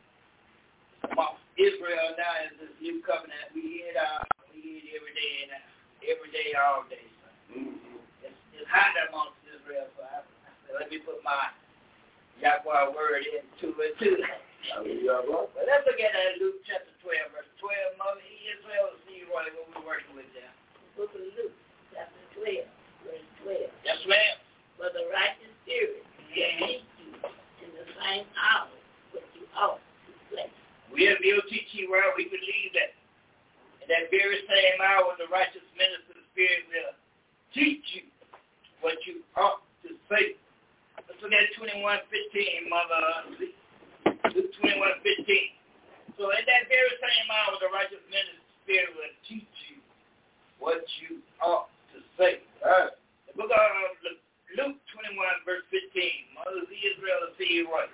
Israel now is this new covenant. We hear it every day, all day. So. It's hot amongst Israel, so I said, let me put my Yahweh word into it too. But let's look at that Luke chapter 12, verse 12. Mother Israel, see what we're working with there. Book of Luke chapter 12, verse 12. Yes, ma'am. For the righteous spirit will meet you in the same hour which you ought to flesh. We have the OTT world, we believe that. In that very same hour, the righteous minister of the Spirit will teach you what you ought to say. Let's look at 21:15, Mother Luke 21:15. So in that very same hour, the righteous minister of the Spirit will teach you what you ought to say. The book of Luke 21, verse 15. Mother Israel, see you right.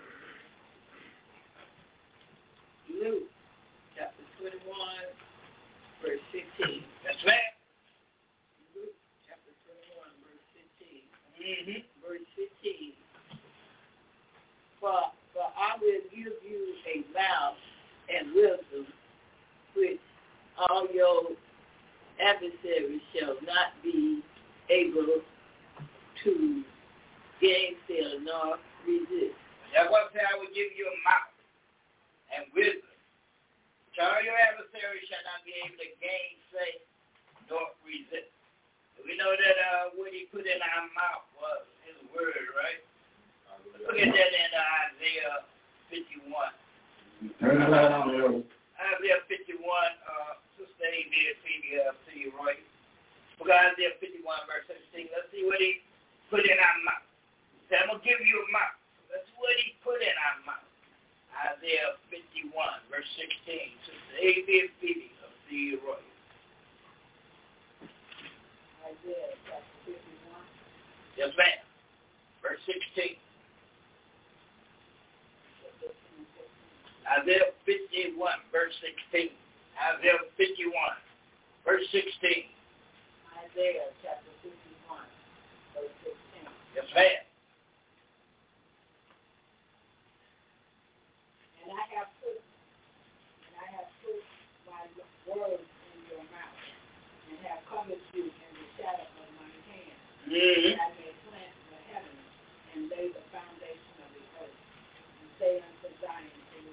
Luke chapter 21, verse 15. That's right. Luke chapter 21, verse 15. Mm-hmm. Verse 15. For I will give you a mouth and wisdom which all your adversary shall not be able to gainsay nor resist. That's what I say. I will give you a mouth and wisdom. All your adversaries shall not be able to gainsay nor resist. We know that what he put in our mouth was his word, right? Look at that in Isaiah 51. Turn the light on, Elder. Isaiah 51, Sister A.B. Phoebe, see you, Roy. Look at Isaiah 51, verse 16. Let's see what he put in our mouth. He said, I'm going to give you a mouth. That's what he put in our mouth. Isaiah 51, verse 16. Sister A.B. Phoebe, see you, Roy. Isaiah chapter 51. Yes, ma'am. Verse 16. Isaiah 51, verse 16. Isaiah 51, verse 16. Isaiah chapter 51, verse 16. Yes, ma'am. And I have put my words in your mouth, and have covered you in the shadow of my hand. Mm-hmm. That I may plant the heavens and lay the foundation of the earth, and say unto Zion,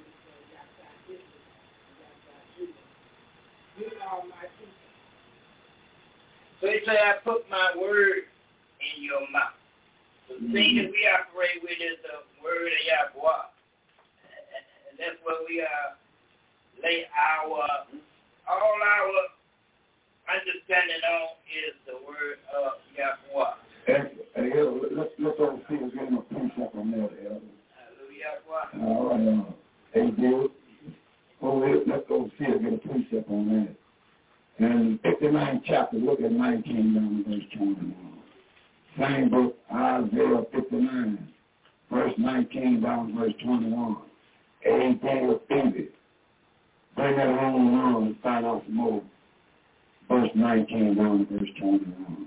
you are my people. So he said, I put my word in your mouth. So the thing that we operate with is the word of Yahweh. And that's what we lay all our understanding on is the word of Yahweh. Hey, let's all see us getting a precept on that, Elder. Hallelujah. All right, hey, Bill. Let's go see us get a precept on that. And 59th chapter, look at 19 down to verse 21. Same book, Isaiah 59, verse 19 down to verse 21. Anything offended. Bring that home along and find out some more. Verse 19 down to verse 21.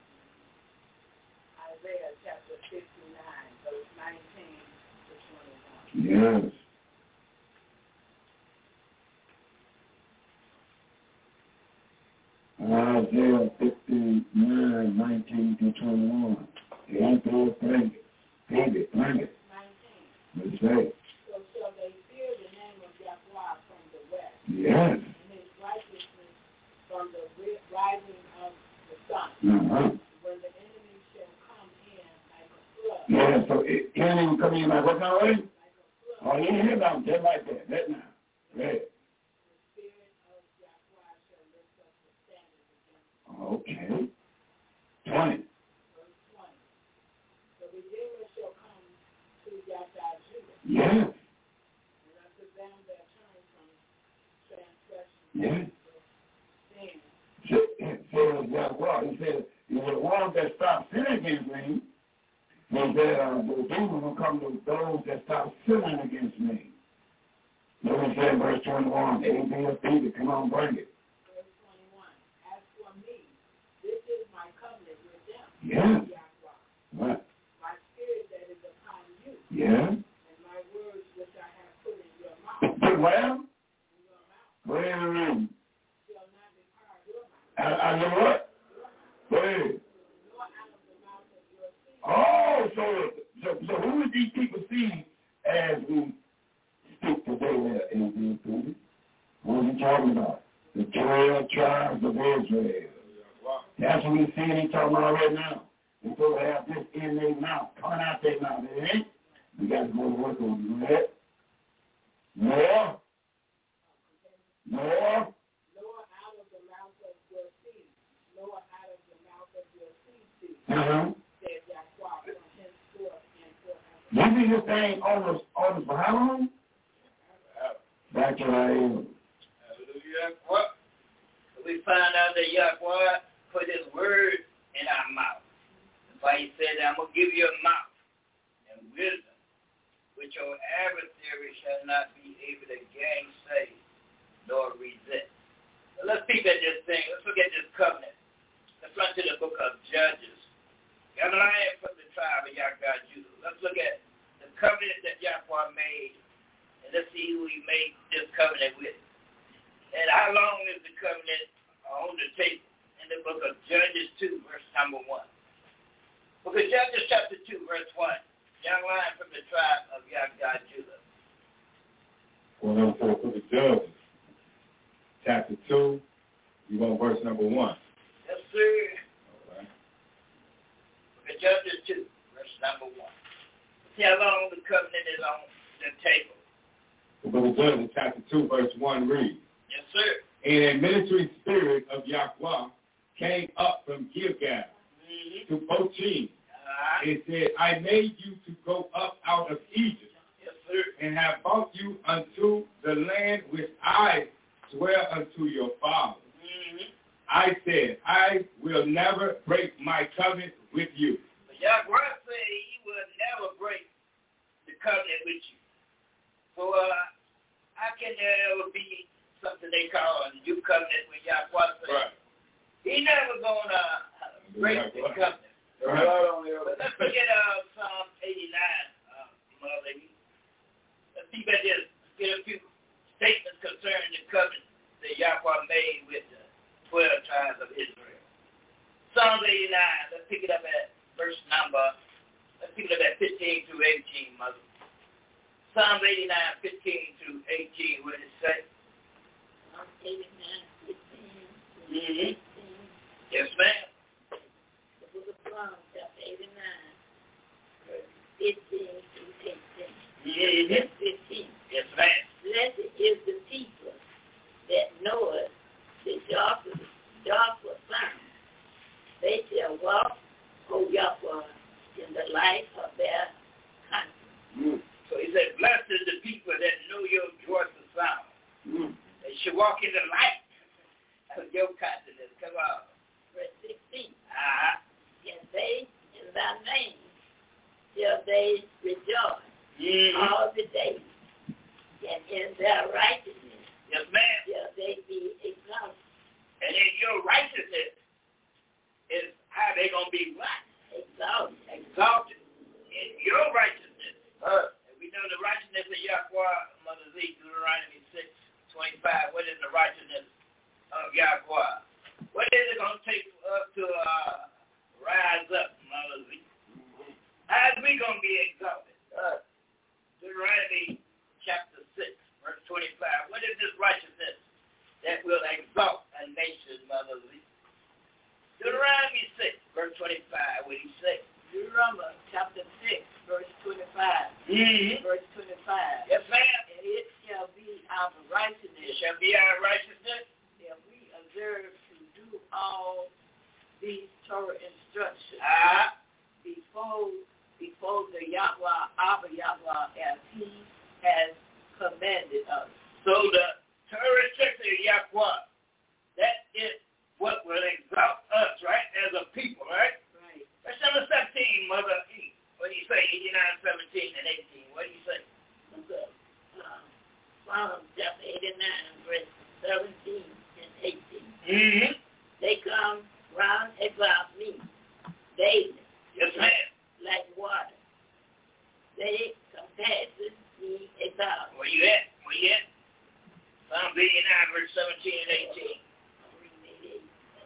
Isaiah chapter 59, verse 19 to 21. Yes. Isaiah 59, 19 to 21. The Emperor bring it. 19. Let's say. So shall they fear the name of Yahweh from the west. Yes. And his righteousness from the rising of the sun. Uh-huh. When the enemy shall come in like a flood. Yeah, so enemy come in like what now, right? Like a flood. Oh, you hear about just like that. That now. Right. Okay. 20. Verse 20. The Redeemer shall come to Yahweh Judah. Yes. And unto them that turn from transgression. Yes. Says Yahweh. He said, the one that stops sinning against me, he said, the Redeemer will come to those that stop sinning against me. Let me say verse 21, A.B. of Peter, come on, bring it. Yeah. What? My spirit that is upon you. Yeah. And my words which I have put in your mouth. Well? In your mouth. Well. Shall not depart your mouth. I know what? Well. Nor out of the mouth of your seed. Oh, so who would these people see as we speak today in the Peter? What are we talking about? The 12 tribes of Israel. That's what we're seeing he's talking about right now. We're supposed to have this in their mouth, coming out their mouth. It ain't. We got to go to work on it. More. Lower out of the mouth of your seed. Lower out of the mouth of your seed. Says Yahweh from henceforth and forever. You see this thing on for how long? Back to I am. Hallelujah. What? We find out that Yahweh put his word in our mouth. That's why he said, I'm going to give you a mouth and wisdom, which your adversary shall not be able to gainsay nor resist. So let's peep at this thing. Let's look at this covenant. Let's run to the book of Judges. Yahweh from the tribe of Yahweh Judah. Let's look at the covenant that Yahweh made, and let's see who he made this covenant with. And how long is the covenant on the table? the book of Judges 2, verse number 1. Book of Judges chapter 2, verse 1. Young lion from the tribe of Yahweh Judah. Well, number 4, book of Judges, chapter 2, you want verse number 1. Yes, sir. All right. Book of Judges 2, verse number 1. See how long the covenant is on the table. The book of Judges, chapter 2, verse 1 reads. Yes, sir. And a ministering spirit of Yahweh came up from Gilgal to Bochim. It said, I made you to go up out of Egypt, yes, sir, and have brought you unto the land which I swear unto your fathers. I said, I will never break my covenant with you. But Yahweh said he will never break the covenant with you. So how can there ever be something they call a new covenant with Yahweh said? Right. He never going to break the covenant. Right. But let's look at Psalm 89, Mother. Let's see if I just get a few statements concerning the covenant that Yahweh made with the 12 tribes of Israel. Psalm 89, let's pick it up at verse number, let's pick it up at 15 through 18, Mother. Psalm 89, 15 through 18, what does it say? Psalm 89, 15 through 18. Yes, ma'am. Psalm chapter 89, 15 through 18. Yes, 15. yes, ma'am. Blessed is the people that knoweth the joyful sound. They shall walk, O Yahweh, in the light of their conscience. So he said, blessed is the people that know your joyful sound. They should walk in the light of your consciousness. Come on. Verse 16. And they in thy name shall they rejoice all the days, and in their righteousness yes, ma'am. shall they be exalted. And in your righteousness is how they going to be what? Exalted. Exalted. In your righteousness. And we know the righteousness of Yahweh, Mother Z, Deuteronomy 6:25. What is the righteousness of Yahweh? What is it going to take us to rise up, Mother Z? How is we going to be exalted? Deuteronomy chapter 6, verse 25. What is this righteousness that will exalt a nation, Mother Z? Deuteronomy 6, verse 25. What do you say? Deuteronomy chapter 6, verse 25. Verse 25. Yes, ma'am. And it shall be our righteousness. It shall be our righteousness. That we observe to do all these Torah instructions before the Yahweh, our Yahweh, as he has commanded us. So the Torah instruction of Yahweh, that is what will exalt us, right, as a people, right? Right. Verse number 17, Mother E. What do you say? 89, 17, and 18. What do you say? Psalm chapter 89, verse 17 and 18. Mm-hmm. They come round about me daily. Yes, ma'am. Like water. They compasses me about. Where you at? Where you at? Psalm 89, verse 17 and 18.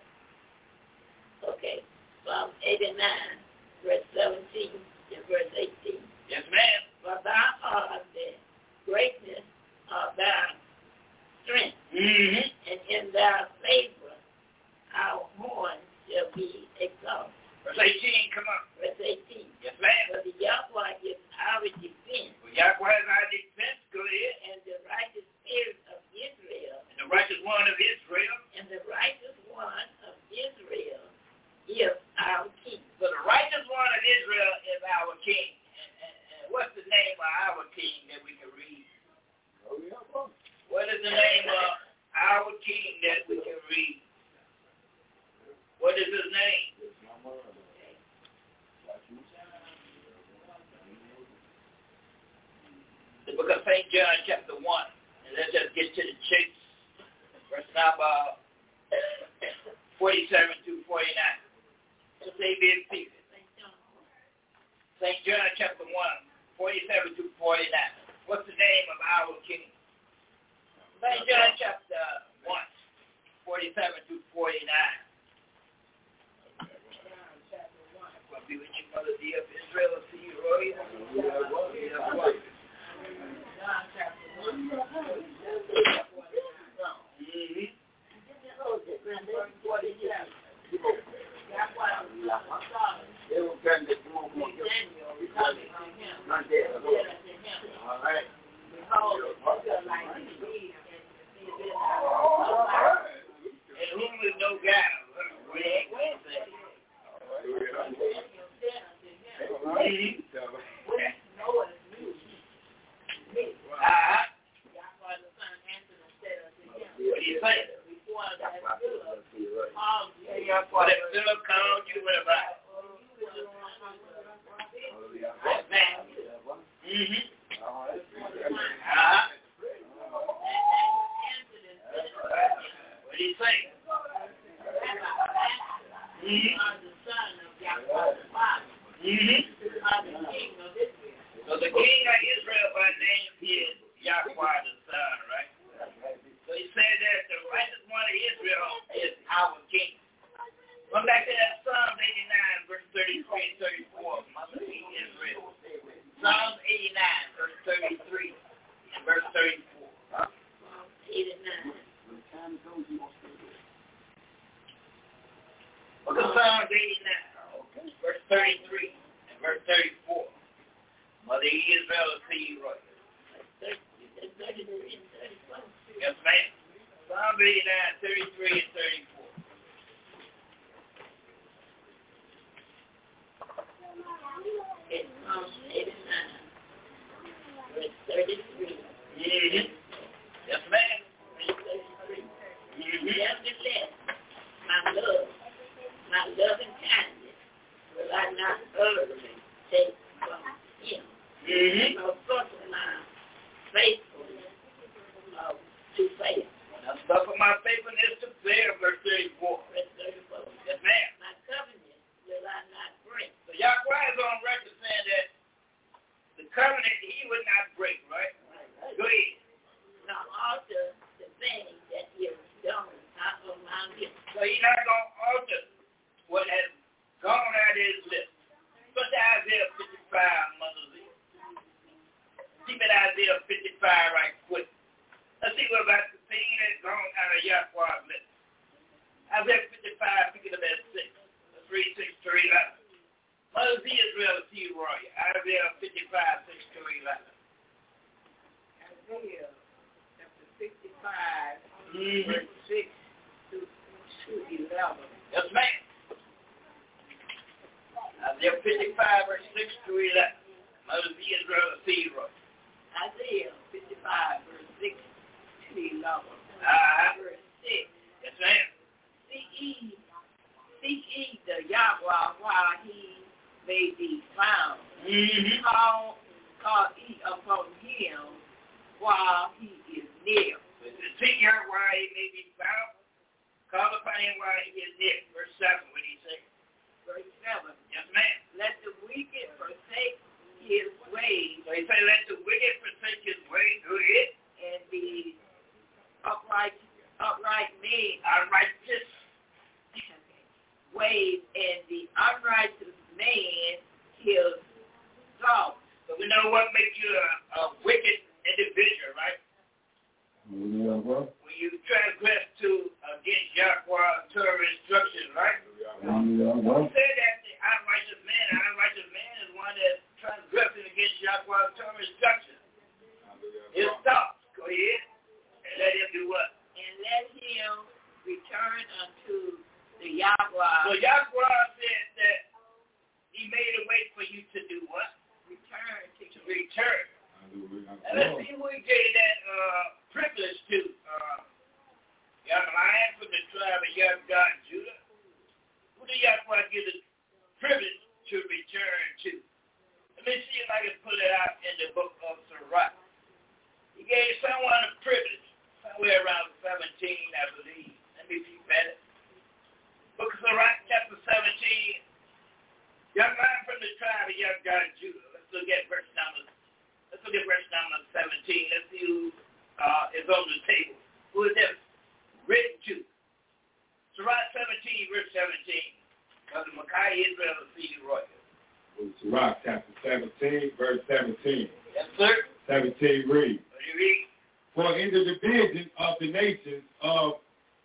Okay. Psalm 89, verse 17 and verse 18. Yes, ma'am. For thou art the greatness of thy strength, and in thy favor our horn shall be exalted. Verse 18, come on. Verse 18. Yes, ma'am. For the Yahweh is our defense. Well, Yahweh is our defense. Go ahead. And the righteous spirit of Israel. And the righteous one of Israel. And the righteous one of Israel is our king. So the righteous one of Israel is our king. And what's the name of our king that we can read? What is the name of our king that we can read? What is his name? The book of St. John, chapter 1. And let's just get to the chase. Verse number 47 through 49. Let's say being peace. St. John, chapter 1, 47 through 49. What's the name of our king? St. John, chapter 1, 47 through 49. still called you with a Bible. Mm-hmm. What do you say? Mm-hmm. So the king of Israel by name is Yahweh the Son, right? So he said that the righteous one of Israel is our king. Come back to that Psalms 89, verse 33 and 34. Mother King Israel. Psalms 89, verse 33 and verse 34. 89. Look at Psalms 89, verse 33 and verse 34. Mother Israel will see you right. Yes, ma'am. Psalm 89, 33 and 34. It's Psalm 89, verse 33. Mm-hmm. Yes, ma'am. Verse 33. Mm-hmm. Nevertheless, my love and kindness will I not utterly take from him. Mm-hmm. No sort of my faithfulness to fail. Now, stuff of my faithfulness to fail, verse 34. Verse 34. Yes, ma'am. My covenant will I not break. So Yahweh is on record saying that the covenant he would not break, right? Go ahead. Nor alter the things that he has done out of my lips. So he's not going to alter what has gone out of his lips. But Isaiah 55, Mother Z. Keep it Isaiah 55 right quick. Let's see what about the thing that's gone out of Yahweh's lips. Isaiah 55, picking up at 6. Let's read 6 to 11. Mother Z Israel, see you, Roy. Isaiah 55, 6 to 11. Isaiah chapter 55, verse 6 to 11. Yes, ma'am. Isaiah 55, verse 6 to 11. Mother Z Israel, see you, Roy. Isaiah 55, verse 6 to 11. Verse 6. Yes, ma'am. Seek ye the Yahweh while he may be found. Mm-hmm. Call ye upon him while he is near. Seek Yahweh while he may be found. Call upon him while he is near. Verse 7, what do you say? Verse 7. Yes, ma'am. Let the wicked forsake his ways. So he say, let the wicked forsake his ways. Go ahead. And the upright man. Unrighteous ways, and the unrighteous man his thoughts. So we know what makes you a wicked individual, right? When you transgress against Yahweh's Torah instructions, right? Who said that the unrighteous man is one that's transgressing against Yahweh's Torah instructions? His thoughts. Go ahead. And let him do what? And let him return unto the Yahweh. So Yahweh said that he made a way for you to do what? Return. And let's see who he gave that privilege to. Lion from the tribe of Yahweh Judah. Who did Yahweh give the privilege to return to? Let me see if I can pull it out in the book of Sirach. He gave someone a privilege, somewhere around 17, I believe. Let me peep at it. Book of Sirach, chapter 17. Young man from the tribe of Yahweh Judah. Let's look at verse number 17. Let's see who is on the table. Who is that written to? Sirach 17, verse 17. Brother Micaiah Israel of C.D. Roy. Sirach chapter 17, verse 17. Yes, sir. 17 reads. What do you read? For in the division of the nations of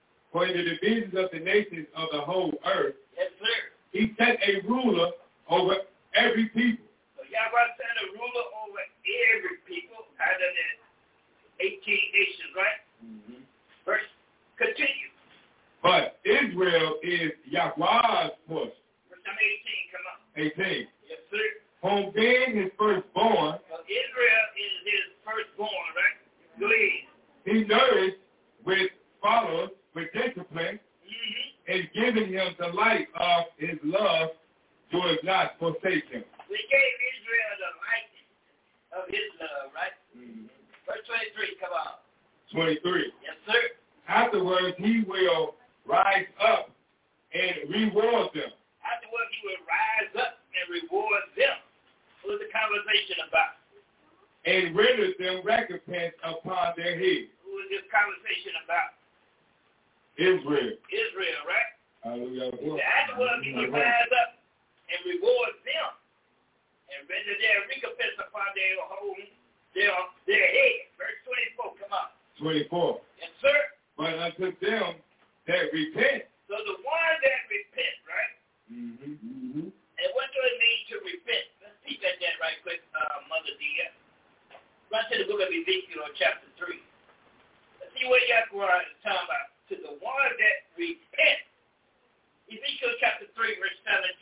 the whole earth, yes, sir, he set a ruler over every people. So Yahweh set a ruler over every people out of the 18 nations, right? Mm-hmm. Verse, continue. But Israel is Yahweh's portion. Verse number 18, come on. 18. Yes, sir. Whom being his firstborn, So Israel is his firstborn, right? Go ahead. he nourished with followers, with discipline, Mm-hmm. and give giving him the light of his love, do it not forsake him. We gave Israel the light of his love, right? Mm-hmm. Verse 23, come on. 23. Yes, sir. Afterwards, he will rise up and reward them. Afterwards, he will rise up and reward them. What was the conversation about? And render them recompense upon their head. Who was this conversation about? Israel. Israel, right? Hallelujah. Afterwards, he will rise up and reward them and render their recompense upon their head. Verse 24, come on. 24. Yes, sir. But unto them that repent. So the one that repent, right? Mm-hmm. Mm-hmm. And what do it mean to repent? Let's peek at that right quick, Mother Dia. Run to the book of Ezekiel, chapter 3. Let's see what Yahweh is talking about. To the one that repent. Ezekiel chapter 3, verse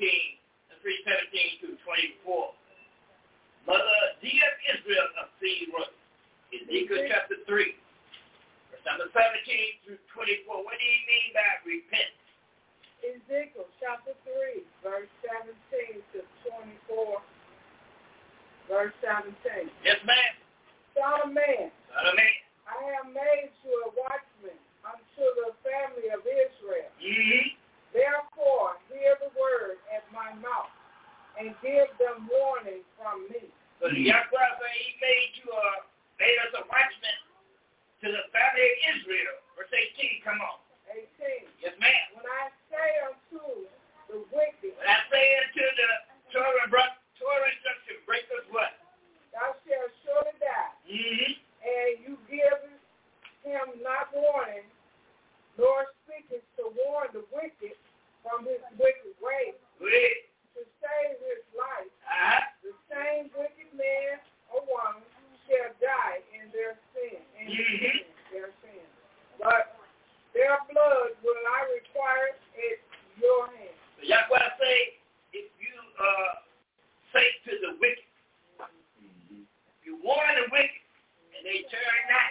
17 through 24. Mother Dia Israel of Seed Road. Ezekiel chapter 3, verse number 17 through 24. What do you mean by repent? Ezekiel chapter 3, verse 17 to 24. Verse 17. Yes, ma'am. Son of man, I have made you a watchman unto the family of Israel. Mm-hmm. Therefore, hear the word at my mouth, and give them warning from me. So the Yahweh said he made us a watchman to the family of Israel. Verse 18, come on. 18. Yes, ma'am. When I say unto the wicked, When I say unto the Torah instruction, breakers what? thou shalt surely die, Mm-hmm. and you give him not warning, nor speakest to warn the wicked from his wicked ways, Good. to save his life, Uh-huh. the same wicked man or woman shall die in their sin, their sin. But their blood will I require at your hand. So Yahweh say, if you say to the wicked, you warn the wicked, and they turn not.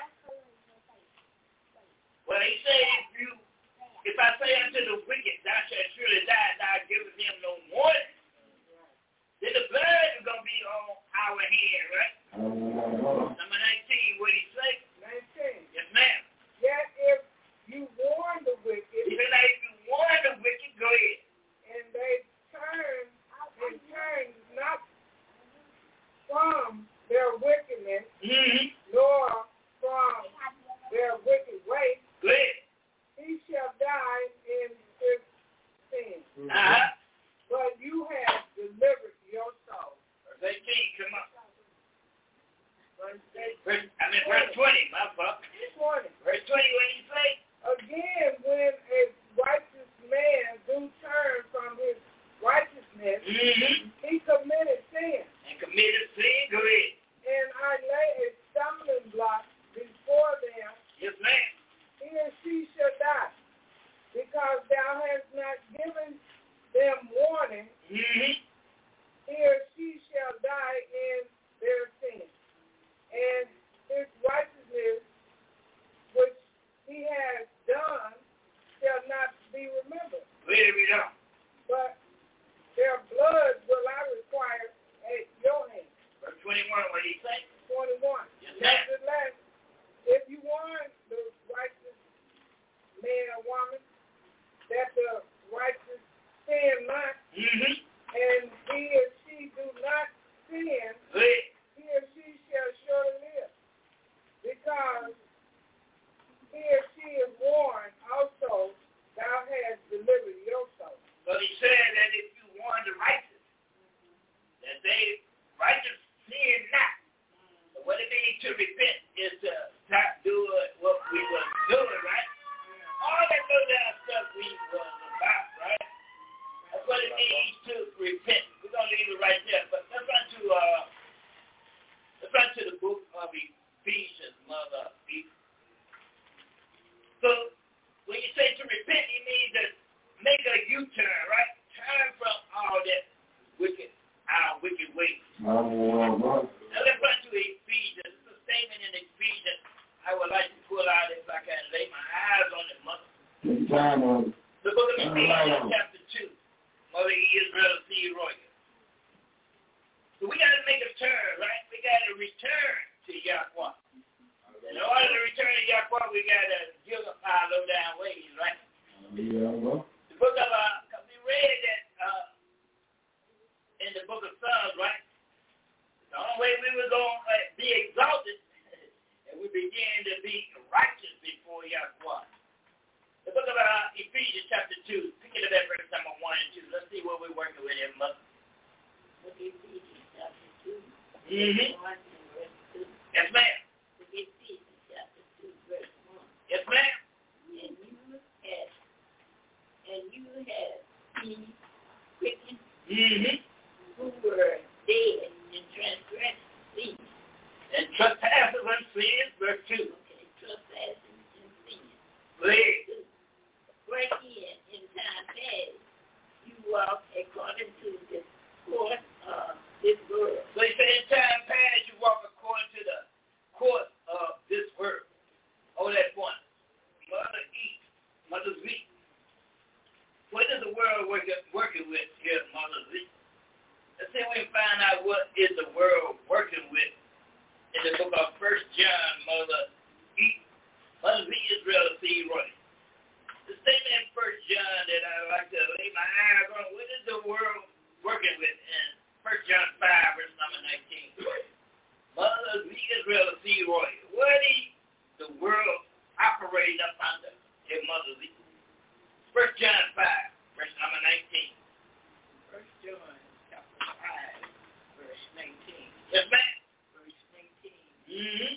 Well, he said, if I say unto the wicked, thou shalt surely die, thou givest him no warning, then the blood is going to be on our hand, right? Number 19, what he say? 19. Yes, ma'am. Yet if you warn the wicked, He said, if you warn the wicked, go ahead. and they turn not from their wickedness, Mm-hmm. nor from their wicked way, Go ahead. he shall die in his sin. Uh-huh. But you have delivered your soul. Verse 18, come on. Verse Verse 20, my fuck. 20. Verse 20, what he say? Again, when a righteous man do turn from his righteousness, Mm-hmm. he committed sin. And committed sin, go ahead. And I lay a stumbling block before them, Yes, ma'am. he or she shall die, because thou hast not given them warning, Mm-hmm. he or she shall die in their sin. And his righteousness, which he has done, shall not be remembered. Wait a minute. But their blood will I require at your hand. Verse 21, what he say? 21. Yes, ma'am. Nevertheless, if you warn the righteous man or woman that the righteous sin not, Mm-hmm. and he or she do not sin, Good. he or she shall surely live, because he or she is warned also, thou hast delivered your soul. So he said that if you warn the righteous, that they righteous sin not. So what it means to repent is to stop doing what we were doing, right? All that low down stuff we was about, right? That's what it means to repent. We're gonna leave it right there. But let's run to the book of Ephesians, Mother. So when you say to repent, it means to make a U-turn, right? Turn from all that our wicked ways. Now let's run to Ephesians. It's a statement in Ephesians I would like to pull out if I can lay my eyes on it, Mother. The book of Ephesians chapter 2. Mother Israel seed royal. So we got to make a turn, right? We got to return to Yahweh. In order to return to Yahweh, we got to give up our low-down ways, right? The book of, we read that in the book of Psalms, right? The only way we were going to be exalted and we began to be righteous before Yahweh. The book of Ephesians chapter 2, pick it up at verse number 1 and 2. Let's see what we're working with here, mother. Ephesians chapter 2. Mm-hmm. 1 and verse 2. Yes, ma'am. Ephesians chapter 2, verse 1. Yes, ma'am. And you have been quickened, Mm-hmm. who were dead in transgression, and trespasses and sins, verse 2. Okay, trespasses and sins. Please. Wherein in time past you walked according to the course of this world. So he said in time past you walk according to the course of this world. Oh, that's one. Mother E, Mother Z. What is the world working with here, Mother Z? Let's see if we can find out what is the world working with in the book of 1 John, Mother E. Mother Z Israel seed royal. The statement in 1 John that I like to lay my eyes on, what is the world working with in 1 John 5, verse number 19? Mother Z Israel seed royal. What is the world operating up under in Mother Z? 1 John 5, verse number 19. 1 John chapter 5, verse 19. Yes, ma'am. Verse 19. Mm-hmm.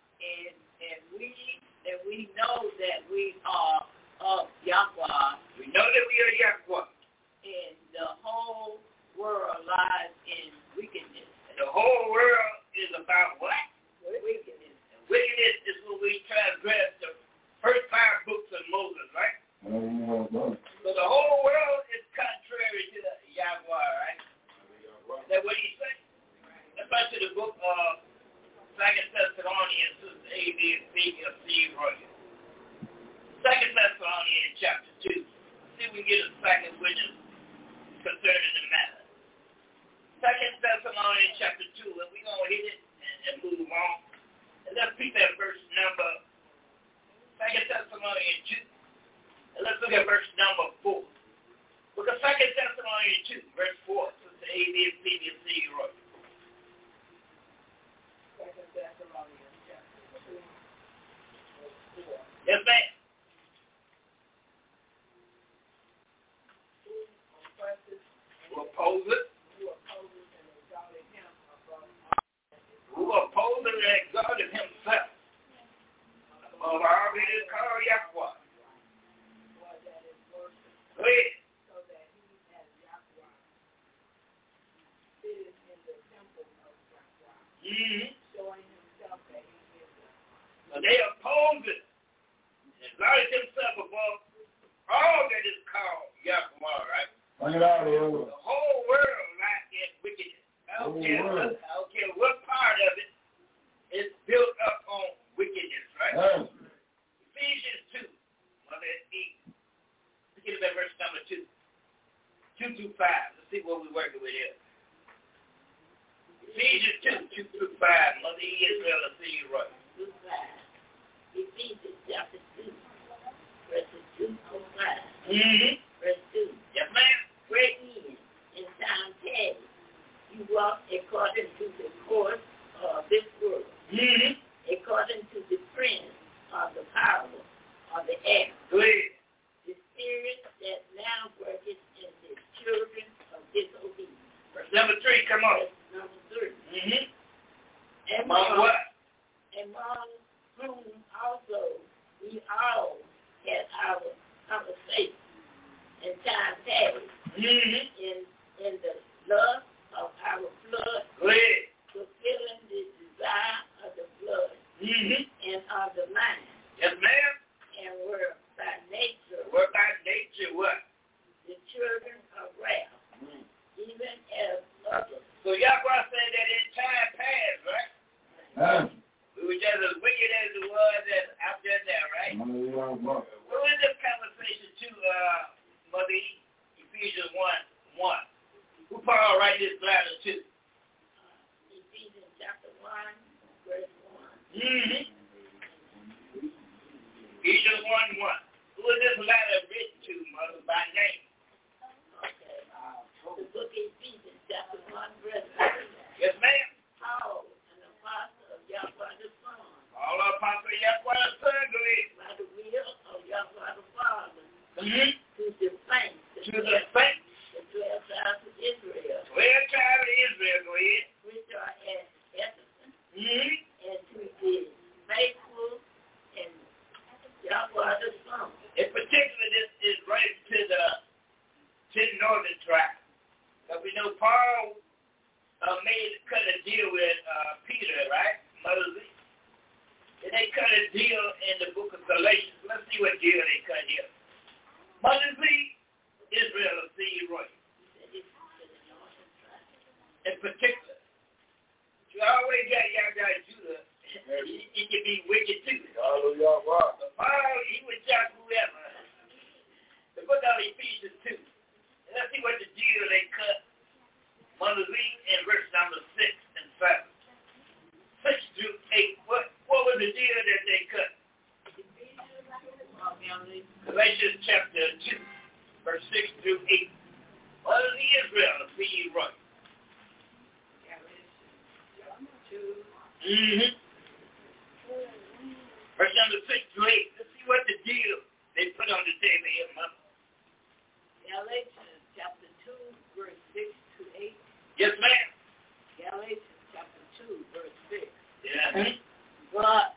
And we know that we are of Yahweh. We know that we are Yahweh. And the whole world lies in wickedness. And the whole world is about what? Wickedness. Wickedness is what we transgress the first 5 books of Moses, right? So the whole world is contrary to the Yahweh, right? Is that what he said? Let's back to the book of 2 Thessalonians, Sister A.B. speaking of seed royal. 2 Thessalonians chapter 2. See if we get a second witness concerning the matter. 2 Thessalonians chapter 2, and we're going to hit it and move on. And let's pick that verse number, 2 Thessalonians 2. And let's look at verse number 4. Look at 2 Thessalonians 2, verse 4. Sister A.B. speaking of seed royal. 2 Thessalonians chapter 2, verse 4. Yes, ma'am. Who oppose it? Who opposes and exalted himself above all that is called Yahweh. Go ahead. So that he has Yahweh sitting in the temple of Yahweh, Mm-hmm. showing himself that he is the So they oppose it and exalted himself above all that is called Yahweh, right? Bring it out, The whole world lies in wickedness. I don't care what part of it is built up on wickedness, right? Ephesians 2, Mother E. Get it at verse number 2. 2 through 5. Let's see what we're working with here. Ephesians 2, 2 through 5. Mother E. Israel, see you right. 2:5. Ephesians chapter 2, verses 2 through 5. Mm-hmm. Verse 2. Yes, ma'am. Wherein in time past you walked according to the course of this world, Mm-hmm. according to the prince of the power of the air, Go ahead. the spirit that now worketh in the children of disobedience. Verse number 3, come on. Verse number 3. Mm-hmm. Among what? whom also we all had our conversation in time past, Mm-hmm. in the lust of our blood, Go ahead. fulfilling the desire of the blood Mm-hmm. and of the mind, Yes, ma'am. and were by nature What by nature what? the children of wrath, even as others. So Yahweh said that in time past, right? We were just as wicked as it was as out there now, right? What was this conversation too, Mother Ephesians 1:1. Who Paul write this letter to? Ephesians chapter 1, verse 1. Mm-hmm. Ephesians 1:1. Who is this letter written to, mother, by name? Okay. The book of Ephesians chapter 1, verse 1. Yes, ma'am. Paul, an apostle of Yahweh the Son. All apostle of Yahweh the Son, go ahead. By the will of Yahweh the Father. Mm-hmm. To the saints. To the saints. The 12 tribes of Israel. 12 tribes of Israel, go ahead. Which are at Ephesus. Mm-hmm. And to the faithful and Yahweh the Son. In particular, this is right to the northern tribe. Because we know Paul cut a deal with Peter, right? Mother Lee. And they cut a deal in the book of Galatians. Let's see what deal they cut here. Mother Lee, Israel of seed royal. In particular. You always got Judah. He can be wicked too. Hallelujah. But Paul, he would judge whoever. The book of Ephesians 2. And let's see what the deal they cut. Mother Lee in verse number 6 and 7. 6 through 8. What was the deal that they cut? Galatians chapter 2, verse 6 through 8. Mother Lee Israel, the seed royal. Mm-hmm. Verse number 6 through 8. Let's see what the deal they put on the table here, mother. Galatians chapter 2, verse 6 to 8. Yes, ma'am. Galatians chapter 2, verse 6. Yeah. But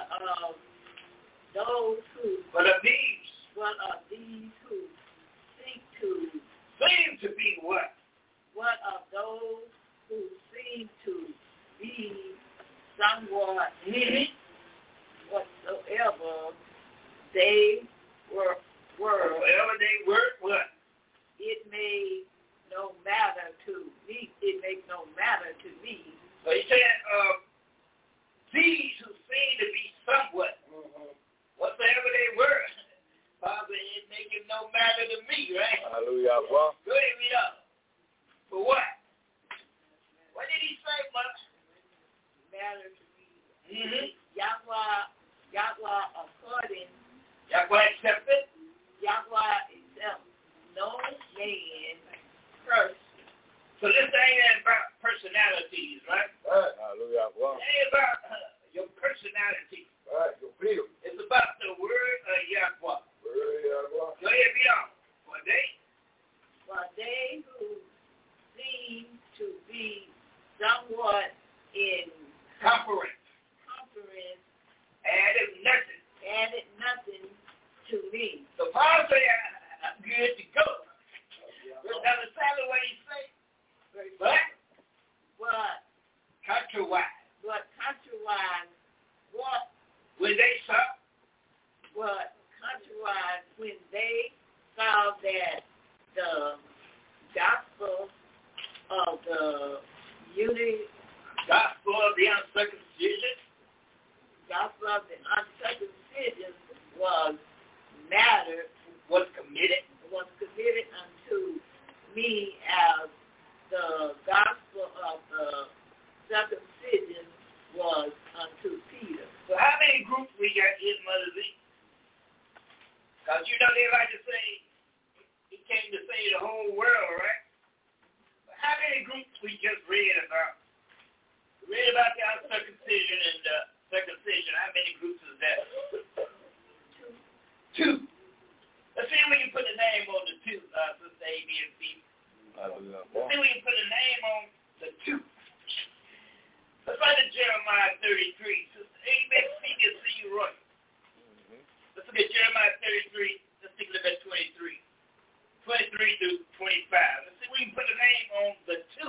those who... But of these. What are these who seek to... Seem to be what? What of those who seem to be somewhat... Mm-hmm. Whatsoever they were... Whatever they were, what? It made no matter to me. It makes no matter to me. So he said, these who seem to be somewhat, whatsoever they were, Father, it make it no matter to me, right? Hallelujah. Go ahead, read up. For what? What did he say, mother? Matter to me. Mm-hmm. Yahweh according. Yahweh accepted. Yahweh accept no man person. So this ain't about personalities, right? Hallelujah. It ain't about your personality. Right, your feel. It's about the word of Yahweh. Go ahead, read on. For they who seem to be somewhat in comparison added nothing to me. So Paul said, I'm good to go. That's exactly what he said. But countrywide. But countrywide, what? When they saw. But countrywide, when they saw that the gospel of the unity, gospel of the uncircumcision, was committed unto me as the gospel of the circumcision was unto Peter. So how many groups we got here, Mother Lee? Because you know they like to say, he came to save the whole world, right? But how many groups we just read about? We read about the uncircumcision and the circumcision. How many groups is that? Two. Let's see if we can put a name on the two, Sister A, B, and B. Let's see if we can put a name on the two. Let's write to Jeremiah 33. Sister A, B, C, and C, Roy. Let's look at Jeremiah 33. Let's take a look at 23. 23 through 25. Let's see if we can put a name on the two.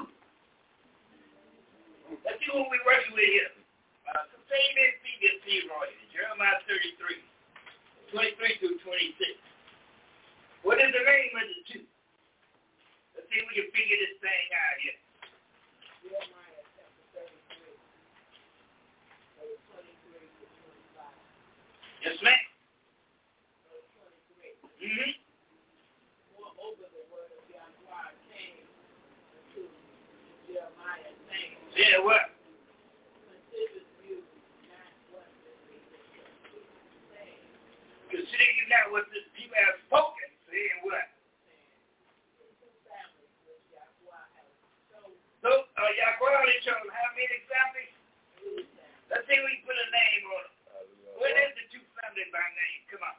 Let's see who we're working with here. Sister A, B, C, and C, Roy. Jeremiah 33. 23 through 26. What is the name of the two? Let's see if we can figure this thing out here. Jeremiah chapter 33, verse 23 to 25. Yes, ma'am. Verse 23. Mm-hmm. Moreover, the word of Yahweh out what the people have spoken, saying what? So, Yahweh only chose how many families? Let's see if we can put a name on them. What is the two families by name? Come on.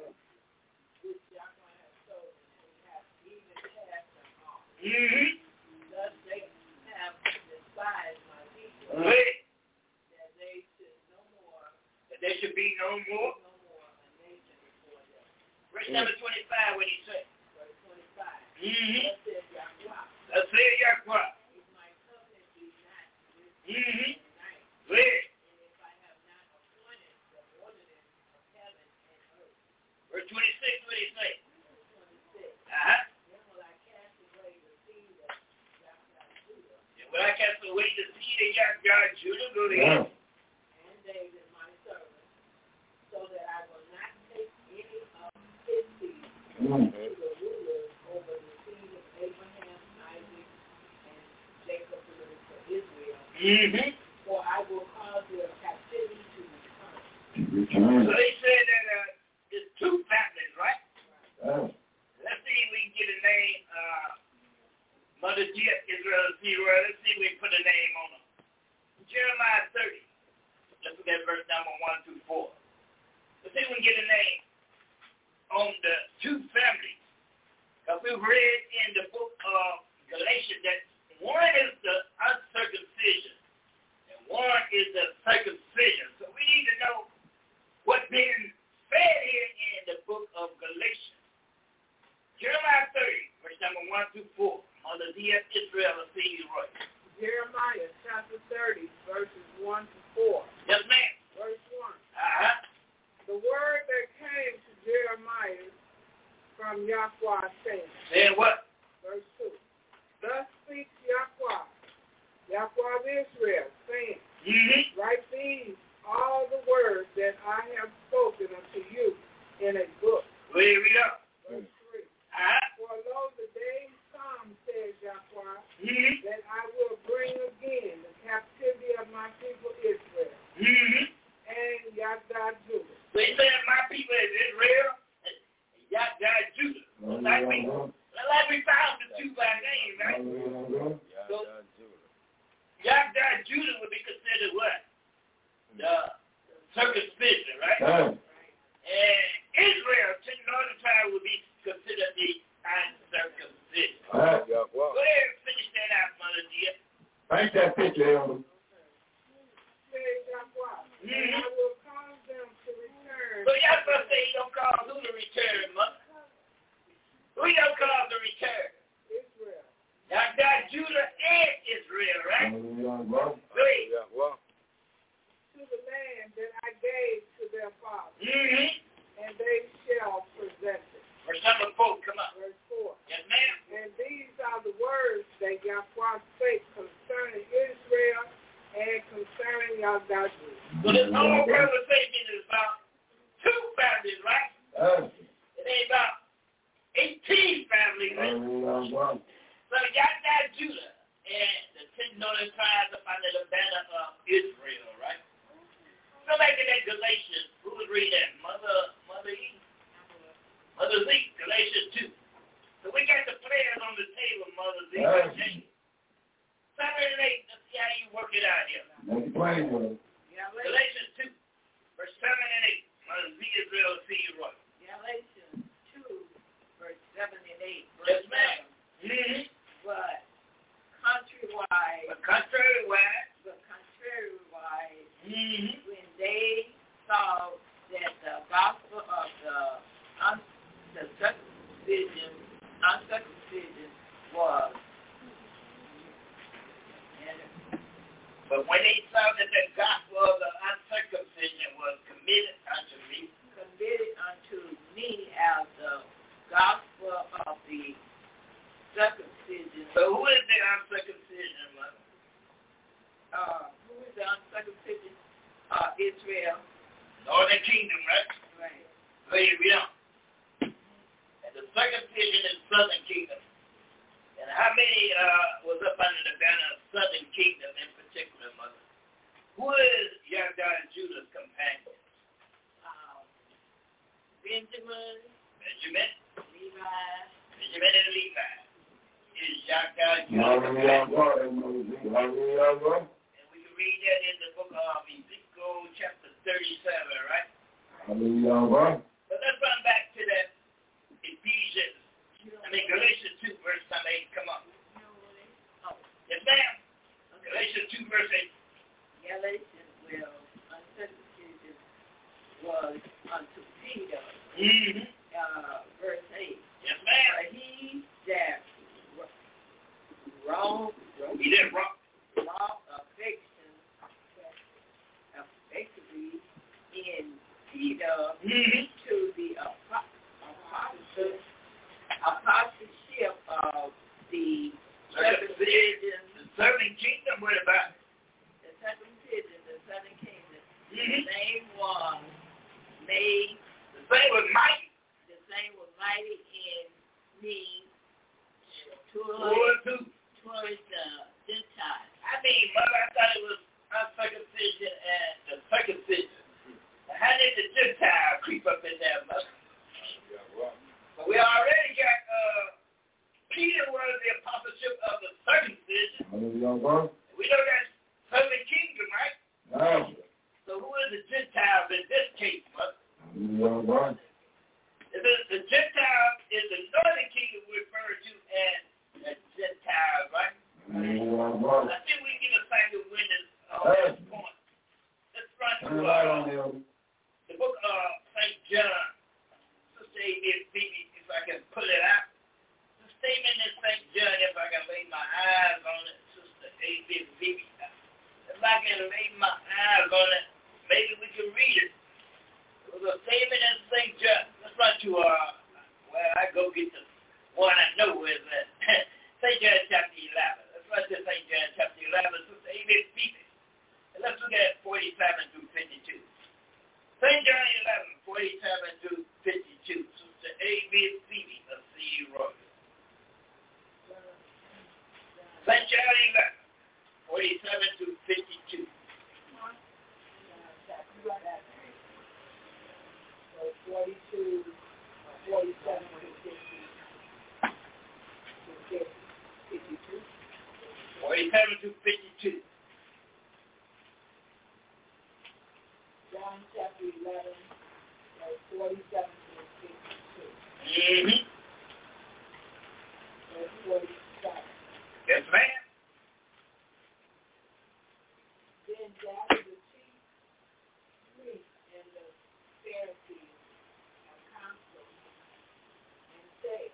Mm-hmm. Thus they have despised my people. Wait. That they should no more. That they should be no more. No more a nation before them. Verse number 25, what he say? Verse 25. Mm-hmm. Thus says Yahweh. Thus says Yahweh. If my covenant be not with Mm-hmm. tonight, Wait. and if I have not appointed the ordinance of heaven and earth. Verse 26, what he say? 26. Uh-huh. Then will I cast away the seed of Judah. Will I cast away the seed of Yahweh Judah? Go to him. And David my servant, so that I will not take any of his seed to the rulers over the seed of Abraham, Isaac, and Jacob, for Israel. Mm-hmm. For I will cause their captivity to return. So they said that it's two families, right? Let's see if we can get a name. Mother Dear Israel, let's see if we can put a name on them. Jeremiah 30. Let's look at verse number 1 through 4. Let's see if we can get a name on the two families. Because we've read in the book of Galatians that one is the uncircumcision and one is the circumcision. So we need to know what's being said here in the book of Galatians. Jeremiah 30, verse number 1 through 4. Mother Dear Israel, see you right. Jeremiah chapter 30, verses 1 to 4. Yes, ma'am. Verse 1. Uh-huh. The word that came to Jeremiah from Yahweh saying. Saying what? Verse 2. Thus speaks Yahweh, Yahweh of Israel, saying, Write these all the words that I have spoken unto you in a book. Read it up. Verse 3. Uh-huh. For lo, the days come, says Yahweh, Mm-hmm. that I will bring again the captivity of my people Israel Mm-hmm. and Yahweh Judah. So he said my people is Israel and Yahweh Judah. Like we found the two by name, right? So Yahweh Judah would be considered what? The circumcision, right? And Israel, to the northern tribe, would be considered the uncircumcision. Go ahead and finish that out, Mother Dear. Thank that picture, Elder. Says Yahweh, and I will cause them to return. So Yahweh say he don't call who to return, Mother? Who you don't call to return? Israel. Yahweh Judah and Israel, right? Go ahead. To the land that I gave to their fathers, Mm-hmm. and they shall possess it. Verse number 4, come on. Verse 4. Yes, ma'am. And these are the words that Yahweh spake concerning Israel and concerning Yahweh Judah. So this whole conversation is about two families, right? It ain't about 18 families. Right? So Yahweh Judah and the 10 northern tribes up under the banner of Israel, right? Go back to that Galatians. Who would read that? Mother E? Mother Z, Galatians 2. So we got the players on the table, Mother Z. 7 and 8. Let's see how you work it out here. Galatians 2, verse 7 and 8. Mother Z Israel, see you right. Galatians 2, verse 7 and 8. Yes, ma'am. Mm-hmm. But contrary-wise, when they saw that the gospel of the uncircumcision was. But when they saw that the gospel of the uncircumcision was committed unto me as the gospel of the circumcision. So who is the uncircumcision, Mother? Who is the uncircumcision? Israel. Northern kingdom, right? Right. Wait, we don't. And the circumcision is southern kingdom. And how many was up under the banner of southern kingdom in particular, Mother? Who is Yahweh Judah's companion? Benjamin, Levi. Benjamin and Levi. Is Yahweh. Hallelujah. And we can read that in the book of Ezekiel chapter 37, right? Hallelujah. But let's run back to that Galatians 2 verse 8. Come on. Yes, ma'am. Galatians 2 verse 8. Galatians uncircumcision was unto Peter. Verse 8. Yes, ma'am. But he that wrong, he did wrong. Law affection, effectively in Peter to the apostleship of the circumcision. The southern kingdom, what about it? The circumcision, the southern kingdom. The same was made. The same was mighty. The same was mighty in me towards the Gentiles. I mean, mother, I thought it was uncircumcision and the circumcision. How did the Gentile creep up in there, mother? But we already got Peter was the apostleship of the circumcision. We know that's southern kingdom, right? So who is the Gentiles in this case, mother? The Gentile is the northern kingdom referred to as the Gentiles, right? I think we can get a cycle witness on this point. Let's run to the book of St. John. Sister Phoebe, if I can pull it out. The statement in St. John, if I can lay my eyes on it, Sister Phoebe. If I can lay my eyes on it, maybe we can read it. It was a statement in St. John. Let's run to I go get the one I know is St. John chapter 11. Let's run to St. John chapter 11. Sister Phoebe. And let's look at 47 through 52. St. John 11, 47 through 52. Sister Phoebe of C. Roy. St. John 11, 47 through 52. 42, 47 52. 47 to 52. John chapter 11, 47 to 52. Verse 47. Yes, ma'am. Then gathered the chief priests and the Pharisees and council and said,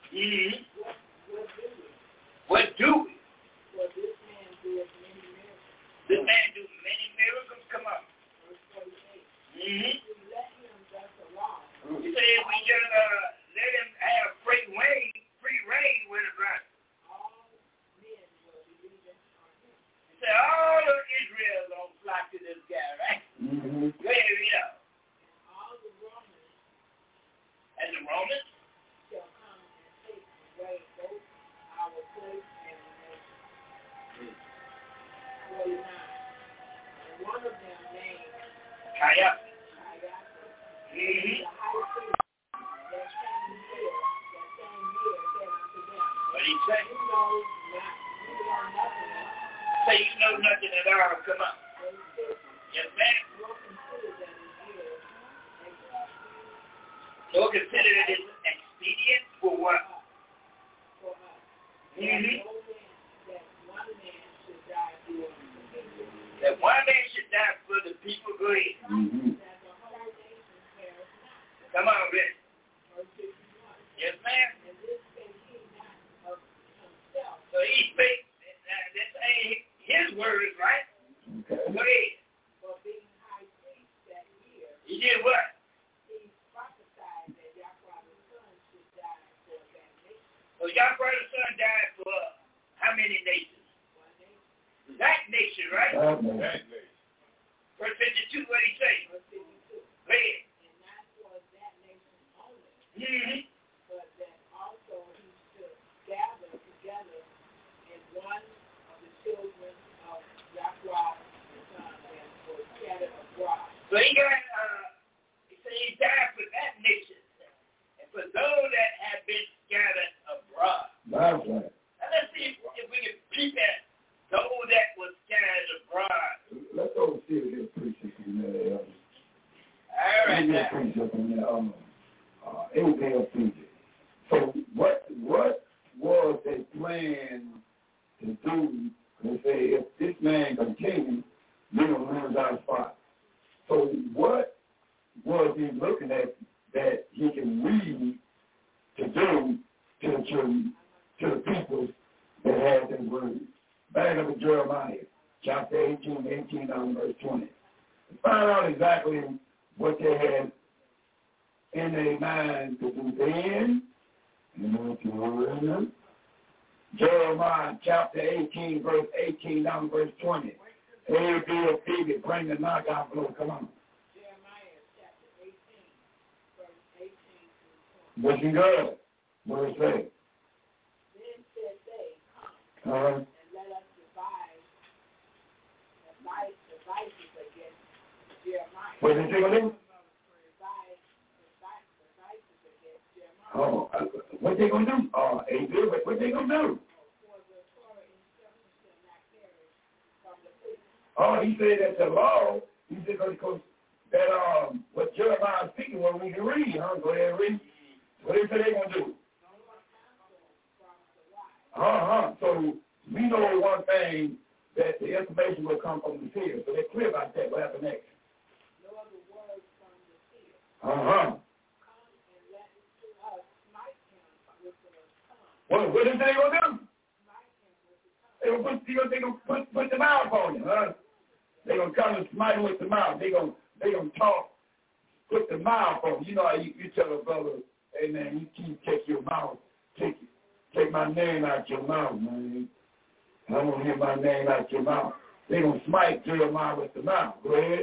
What do we? For this man doeth many miracles. This man do many miracles. Come on. Verse 48. To let him thus alone. You say if we just let him have free reign with us, right? All men will believe on him. You say all of Israel don't flock to this guy, right? Go ahead, read out. And all the Romans. And the Romans? Shall come and take away both our place and the nation. 49. And one of them named Caiaphas. The high priest that came here said unto them, What did he say? You know nothing. Say you know nothing at all. Come on. Yes, ma'am. Nor consider it expedient for what? For us. That one man should die for the people. That one man should die for the people. Go ahead. That the whole nation perish not. Come on, Rick. Verse 51. Yes, ma'am. And this spake he not of himself. So he spake. That's his words, right? Okay. Go ahead. For being high priest that year, He did what? he prophesied that Yahweh the Son should die for that nation. So Yahweh the Son died for how many nations? One nation. That nation, right? That nation. Verse 52, what did he say? Verse 52. Go ahead. And not for that nation only, but that also he should gather together in one of the children of Yahweh the Son that were scattered abroad. So he got, he said he died for that nation. those that have been scattered abroad. That's right. Now let's see if we can peep at those that were scattered abroad. Let's go see if there's preachers in there. All right, now. Preachers in there. It would be a preacher. So what was their plan to do? They say if this man continues, we're going to lose our spot. So what was he looking at that he can read to do to the children, to the people that had their word? Back up to Jeremiah, chapter 18 down to verse 20. Find out exactly what they had in their mind to do then. Jeremiah chapter 18, verse 18 down to verse 20. Hey, Bill Phoebe, bring the knockout blow. Come on. Jeremiah chapter 18, verse 18 to 20. Looking good. What does it say? Then said they, come, and let us devise devices against Jeremiah. What did they do? Devise devices against Jeremiah. Oh, what they gonna do? Hey, Bill, what they gonna do? For the Torah instruction shall not perish from the people. Oh, he said that the law, he said because that what Jeremiah is speaking, what we can read, huh? Go ahead and read. What they say they gonna do? So we know one thing, that the information will come from the seer. So they're clear about that. What happened next? No other words from the seer. Uh-huh. Come and let us smite him with the tongue. What is they gonna do? Smite him with the tongue. They gonna put the mouth on him, huh? They gonna come and smite him with the mouth. They gonna talk, put the mouth on him. You know how you tell a brother, hey man, you take your mouth, take my name out your mouth, man. I don't want to hear my name out your mouth. They gonna smite Jeremiah with the mouth. Go ahead.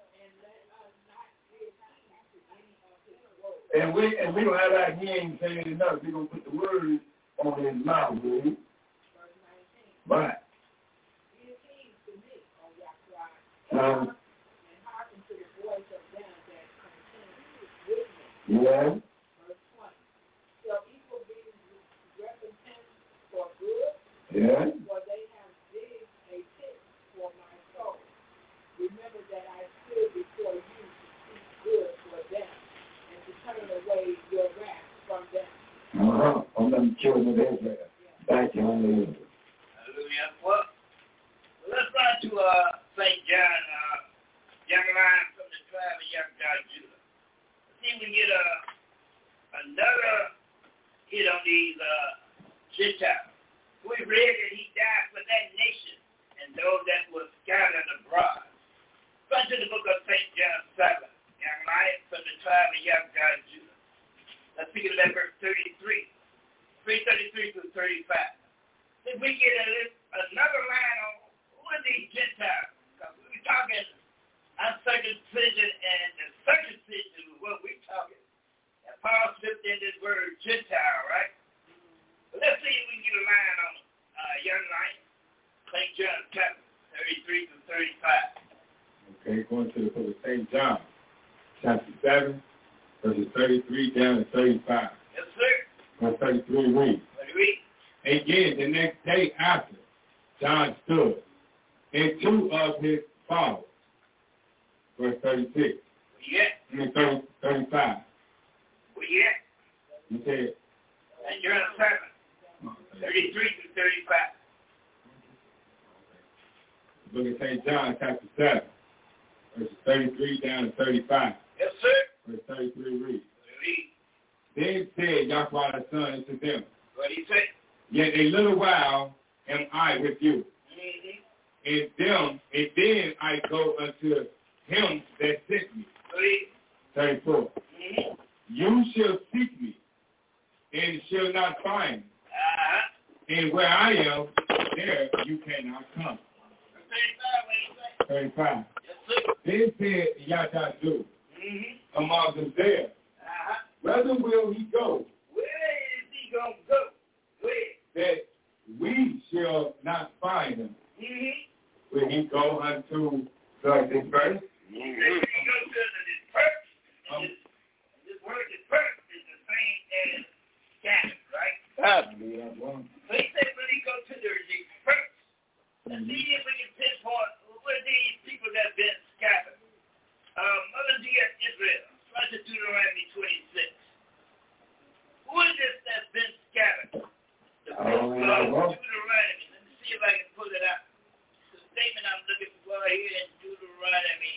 And we don't have that. He ain't saying enough. We gonna put the words on his mouth, really. Right. And hearken to the voice of them that continue with me. Yeah. Verse 20. Shall evil be recompense for good? Yeah. For they have digged a pit for my soul. Remember that I stood before you to speak good for them and to turn away your wrath from them. On them children of Israel. Thank you, hallelujah. Hallelujah. Well, let's run to St. John, young lion from the tribe of young God Judah. See if we can get another hit on these Gentiles. We read that he died for that nation and those that were scattered abroad. Run to the book of St. John 7, young lion from the tribe of young God Judah. Let's pick it up at verse 33, 333 through 35. If we get another line on who are these Gentiles? Because we're talking uncircumcision and the circumcision is what we're talking. And Paul slipped in this word Gentile, right? But let's see if we can get a line on young lion, St. John 7, 33 through 35. Okay, going to the book of St. John, chapter 7, verses 33 down to 35. Yes, sir. Verse 33 reads. What do you read? Again, the next day after, John stood, and two of his followers. Verse 36. Where you at? 35. Where you at? He said, St. John 7, 33 through 35. Look at St. John, chapter 7, verses 33 down to 35. Yes, sir. Verse 33 reads. Read. Then said Yahweh the Son unto them, What do you say? Yet a little while am I with you. Mm-hmm. And then I go unto him that sent me. Read. 34. Mm-hmm. You shall seek me, and shall not find me. And where I am, there you cannot come. 35. Yes, sir. Then said Yahweh among them there, Whither will he go? Where is he going to go? Where? That we shall not find him. Mm-hmm. Will he go unto this verse? He said he go to this perch. And this word disperse is the same as Right. So he said, really go to the first. And see if we can pinpoint what are these people that have been scattered. Mother dear Israel, right to Deuteronomy 26. Who is this that's been scattered? The Deuteronomy. Let me see if I can pull it out. The statement I'm looking for here in Deuteronomy.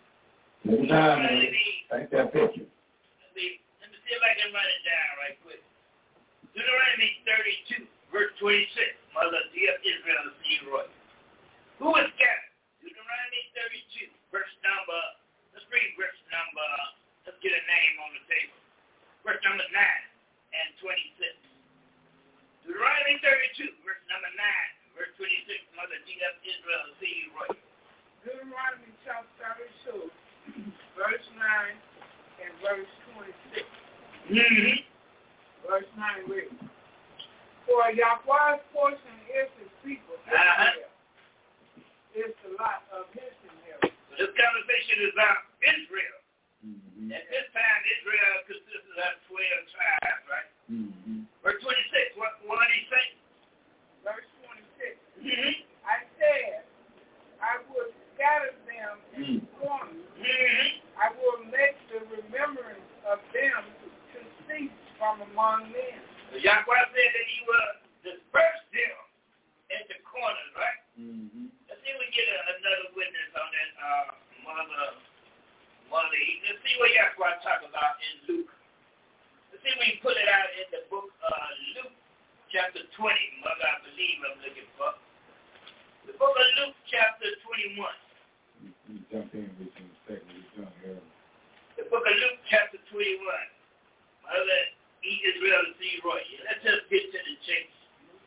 Thank that picture. Let me see if I can write it down right quick. Deuteronomy 32, verse 26. Mother dear Israel, see Roy. Who is scattered? Deuteronomy 32, verse number, let's read verse number, let's get a name on the table. Verse number 9 and 26. Deuteronomy 32, verse number 9, verse 26. Mother dear Israel, see Roy. Deuteronomy chapter 32, verse 9 and verse 26. Mm-hmm. Verse 9 reads, For Yahweh's portion is his people, Israel. Is the lot of his inheritance. So this conversation is about Israel. Mm-hmm. At this time, Israel consisted of 12 tribes, right? Mm-hmm. Verse 26, what did he say? Verse 26. Mm-hmm. I said, I will scatter them in corners. Mm-hmm. I will make the remembrance of them to cease from among men. So Yahweh said that he will disperse them into corners, right? Mm-hmm. Let's see if we get another witness on that, Mother. Let's see what Yahweh talk about in Luke. Let's see if we can put it out in the book Luke chapter 20. Mother, I believe I'm looking for. The book of Luke chapter 21. You jump in with some second. You jump here. The book of Luke chapter 21. Mother, Israel, see Roy. Let's just get to the chase.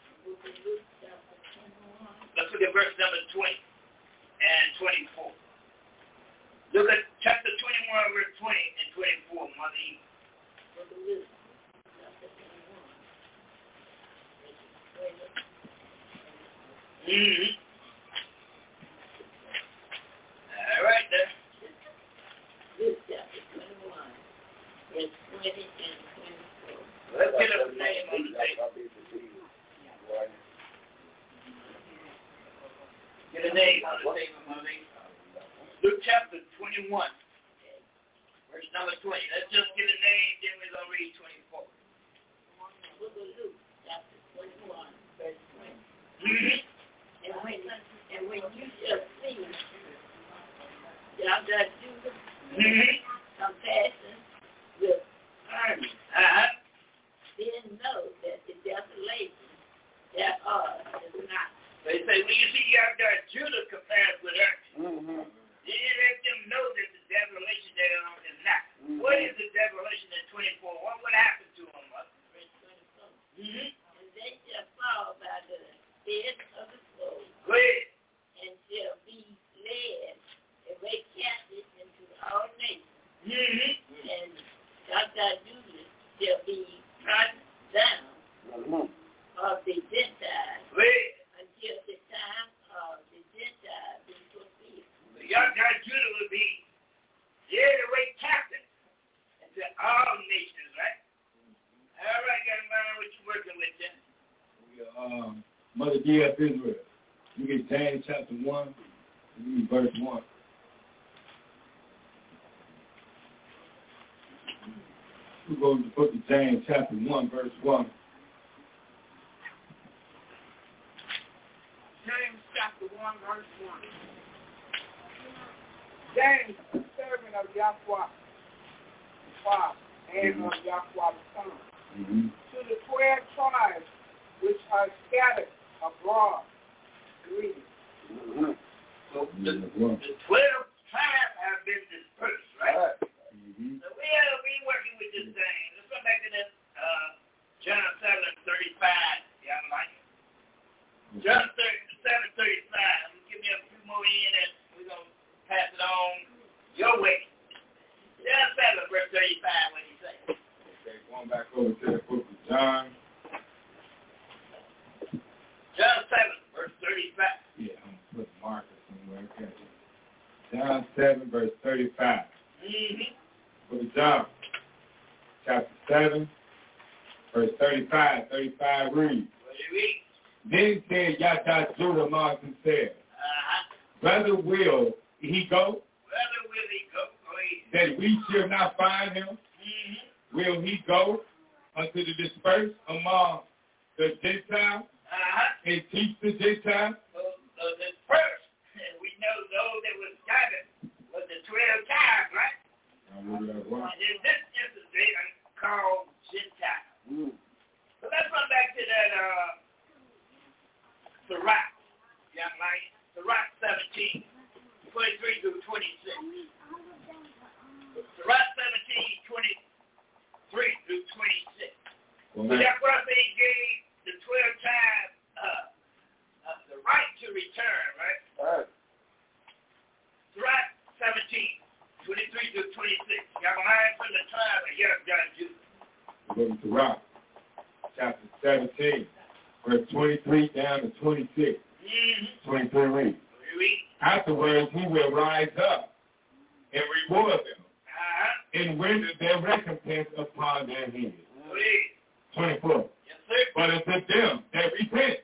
Let's look at verse number 20 and 24. Look at chapter 21, verse 20 and 24, Mother Eve. Mm-hmm. All right, there. Luke chapter 21, verse 20 and 24. Let's get a name on the table. Get a name on the table, Mother Eve. Luke chapter 21, verse number 20. Let's just get a name, then we're going to read 24. Book of Luke, chapter 21, verse 20. Mm-hmm. And when you shall see Yahweh Judah compassion with army, then know that the desolation thereof is not. They say, when you see Yahweh Judah compared with army, then let them know that the desolation thereof is not. What is the desolation in 24? What would happen to them? Verse 24. And they shall fall by the head of the sword. Go ahead. And shall be led away captive into all nations. And Yahweh Judah shall be trodden down of the Gentiles until the time of the Gentiles is fulfilled. Yahweh Judah will be led away captive into all nations, right? All right, got in mind what you're working with then. Mother dear Israel. You get James chapter 1, and read verse 1. We go to the book of James chapter 1, verse 1. James chapter 1, verse 1. James, the servant of Yahweh, the Father, and of Yahweh the Son, to the 12 tribes which are scattered abroad, greetings. So the 12 tribes have been dispersed, right? So we working with this thing. Let's go back to that John 7:35. Y'all like it? John 7:35. Give me a few more in and we're going to pass it on your way. John 7, verse 35, what do you say? Okay, going back over to the book of John. John 7, verse 35. Yeah, I'm going to put marker somewhere. Okay. John 7, verse 35. Book of John, chapter 7, Verse 35 reads. Then said Yahweh Judah Moses said, Whether will he go? That we shall not find him? Will he go unto the dispersed among the Gentiles and teach the Gentiles? Dispersed. And we know those that was scattered was the 12 tribes, right? And in this instance, they are called Gentiles. So let's run back to that Sirach, young lady. Sirach 17, 23 through 26. Sirach 17, 23 through 26. So that's what they gave the 12 tribes the right to return, right? Sirach 17, 23 through 26. Y'all learn from the tribe of Judah. We're going to Sirach, chapter 17, verse 23 down to 26. 23 reads. Afterwards he will rise up and reward them and render their recompense upon their heads. 24. Yes, sir. But unto them that repent,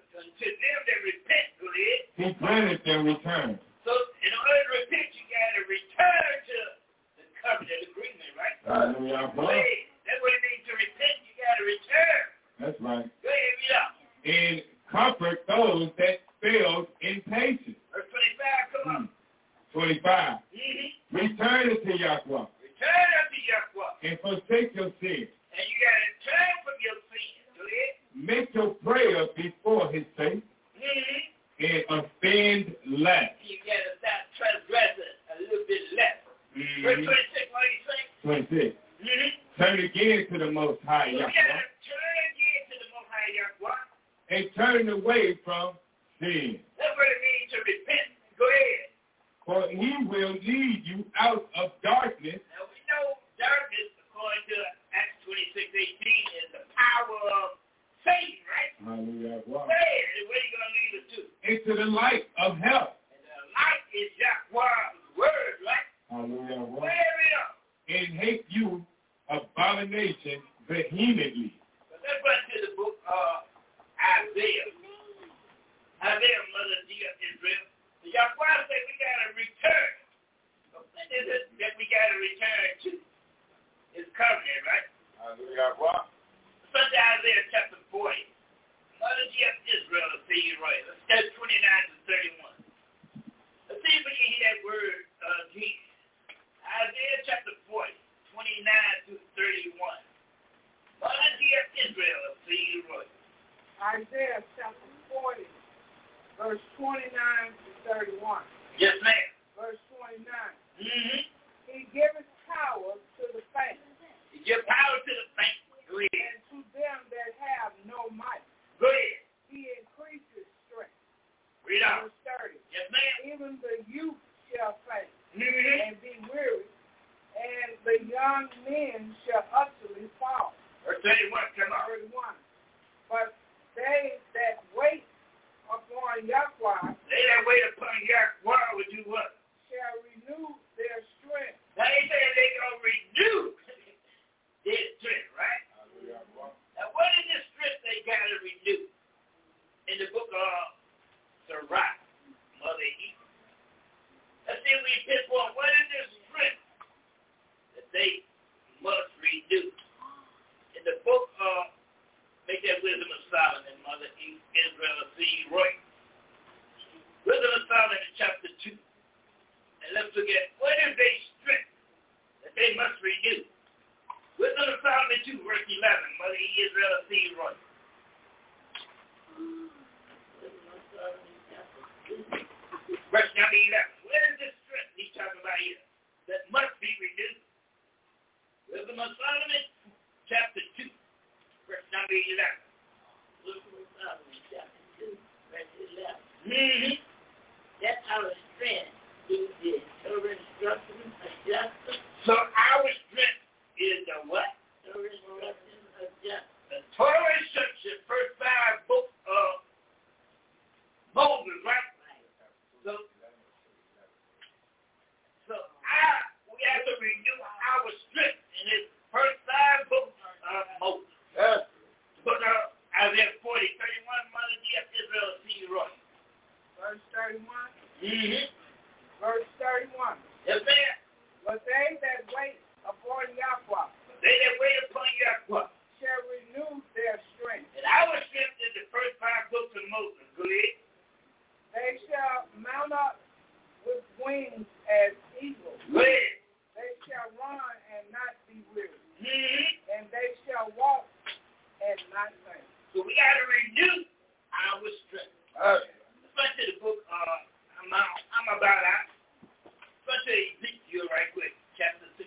he granted their return. So in order to repent, you got to return to the covenant agreement, right? Hallelujah. That's what it means to repent. You got to return. That's right. Go ahead, read up. And comfort those that failed in patience. Verse 25, come on. 25. Return unto Yahweh. Return unto Yahweh. And forsake your sin. And you got to turn from your sin. Go ahead. Make your prayer before his face. And offend less. You got to stop transgressing a little bit less. Verse 26, what do you say? 26. Turn again to the Most High So Yahweh. you got to turn again to the Most High Yahweh. And turn away from sin. That's what it means to repent. Go ahead. For he will lead you out of darkness. Now we know darkness, according to Acts 26:18, is the power of Satan, right? Hallelujah. Where are you going to lead us to? Into the light of health. And the light is Yahweh's word, right? Hallelujah. Where it up? And hate you abomination vehemently. But let's run to the book of Isaiah. Isaiah, mother dear Israel. The Yahweh said we got to return. What is it that we got to return to? His covenant, right? Hallelujah. Listen to Isaiah chapter 40. Mother dear Israel, the seed right. Let's go 29 to 31. Let's see if we can hear that word again. Isaiah chapter 40, 29 to 31. Mother dear Israel, the seed right. Isaiah chapter 40, verse 29 to 31. Yes, ma'am. Verse 29. He giveth power to the faint. He gives power to the faint. Go ahead. And to them that have no might. Go ahead. He increases strength. Read out. Verse 30. Yes, ma'am. Even the youth shall faint Mm-hmm. and be weary, and the young men shall utterly fall. Verse 31, come on. 31. But they that wait upon Yahweh, They that wait upon Yahweh will do what? shall renew their strength. Now they say they gonna renew their strength, right? Now what is this strength they gotta renew? In the book of Sirach, Mother Eve. Let's see if we pinpoint what is this strength that they must renew. In the book of Make That Wisdom of Solomon, Mother Eve, Israel, see Roy. Wisdom of Solomon in chapter 2. And let's look at what is their strength that they must renew. Wisdom of Solomon 2, verse 11. Mother E. Israel, see Roy. Verse number 11. What is this strength he's talking about here that must be renewed? Wisdom of Solomon, chapter 2, verse number 11. Wisdom of Solomon, chapter 2, verse 11. Mm-hmm. That's our strength through the Torah instruction of justice. So our strength is the what? Torah instruction of justice. The Torah instruction, first 5 books of Moses, right? So we have to renew our strength in his first 5 books of Moses. Yes. wait upon Yahweh. They that wait upon Yahweh Shall renew their strength. And our strength is the first 5 books of Moses. Go ahead. They shall mount up with wings as eagles. Go ahead. They shall run and not be weary. Mm-hmm. And they shall walk and not faint. So we got to renew our strength. Let's run to the book. I'm about out. Let's to Ezekiel right quick, chapter 16.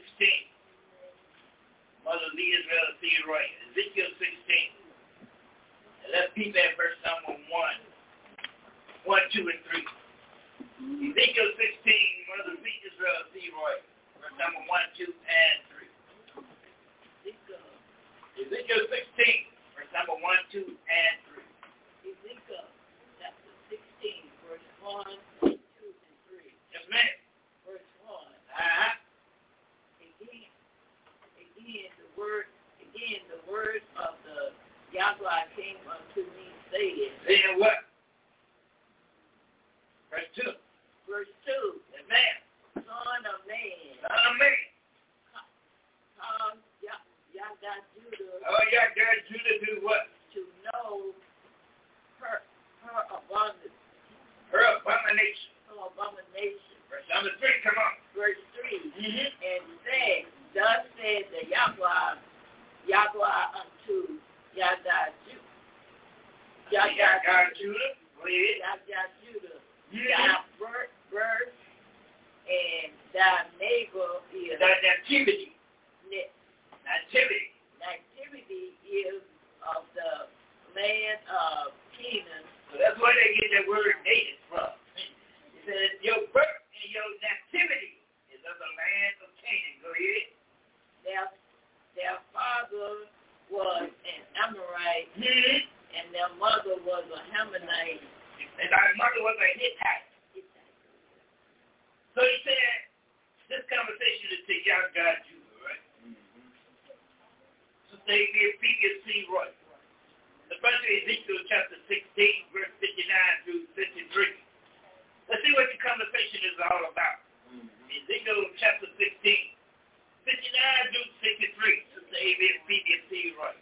Mother Lee Israel, see it right. Ezekiel 16. And let's peep at verse number 1, 2, and 3. Ezekiel 16, Mother Lee Israel, see it right. Verse number 1, 2, and 3. Ezekiel 16, verse number 1, 2, and 3. Ezekiel chapter 16, verse 1, 2, and 3. Yes, ma'am. Verse 1. Uh-huh. Again, the word of the Yahweh came unto me, saying. Saying what? Verse 2. Verse 2. Yes, ma'am. Son of man. Son of man. Come, Yahweh Judah. Oh, Yahweh Judah do what? To know her abundance. Her abomination. Her abomination. Verse number 3, come on. Verse 3. Mm-hmm. And said, thus said the Yahweh unto Yahweh Judah. Yahweh Judah. Go ahead. Yahweh Judah. Mm-hmm. Thy birth and thy neighbor is The nativity. nativity. Nativity is of the land of Canaan. So that's where they get that word native from. It says your birth and your nativity is of the land of Canaan. Go ahead. Their father was an Amorite, Mm-hmm. and their mother was a Hamanite. And thy mother was a Hittite. So he said, this conversation is to Yahweh Judah, right? Mm-hmm. So they give previously right. The first of Ezekiel chapter 16, verse 59 through 53. Let's see what the conversation is all about. Mm-hmm. Ezekiel chapter 16, 59 through 63. Sister A.V. previously right.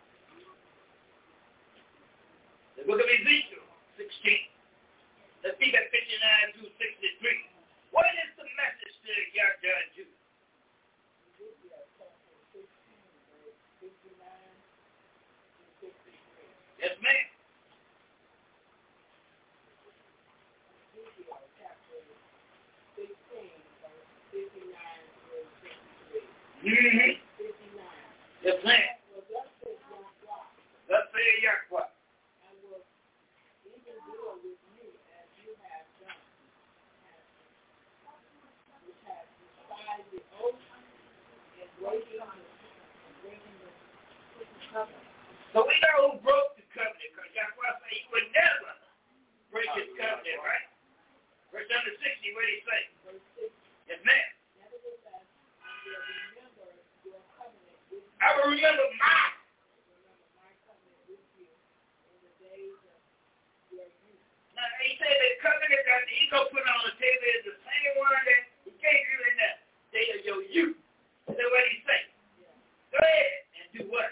The book of Ezekiel 16. Let's see that 59 through 63. What is the message to Yahweh Judah? Yes, ma'am. Mm-hmm. Yes, ma'am. Thus saith Yahweh. So we know who broke the covenant, because Yahweh said he would never break his covenant, right? Verse number 60, what did he say? Yes, ma'am. I will remember my covenant with you in the days of your youth. Now, he said the covenant that he's going to put on the table is the same one that he gave you in the day of your youth. That's what he said. Yeah. Go ahead and do what?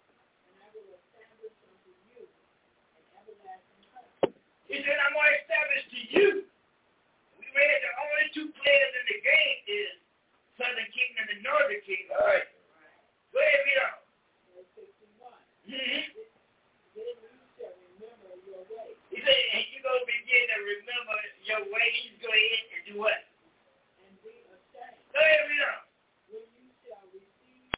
He said, I'm going to establish to you. We read the only 2 players in the game is Southern Kingdom and the Northern Kingdom. All right. Go ahead, read on. Mm-hmm. He said, and you're going to begin to remember your ways. Go ahead and do what? Go ahead, read on.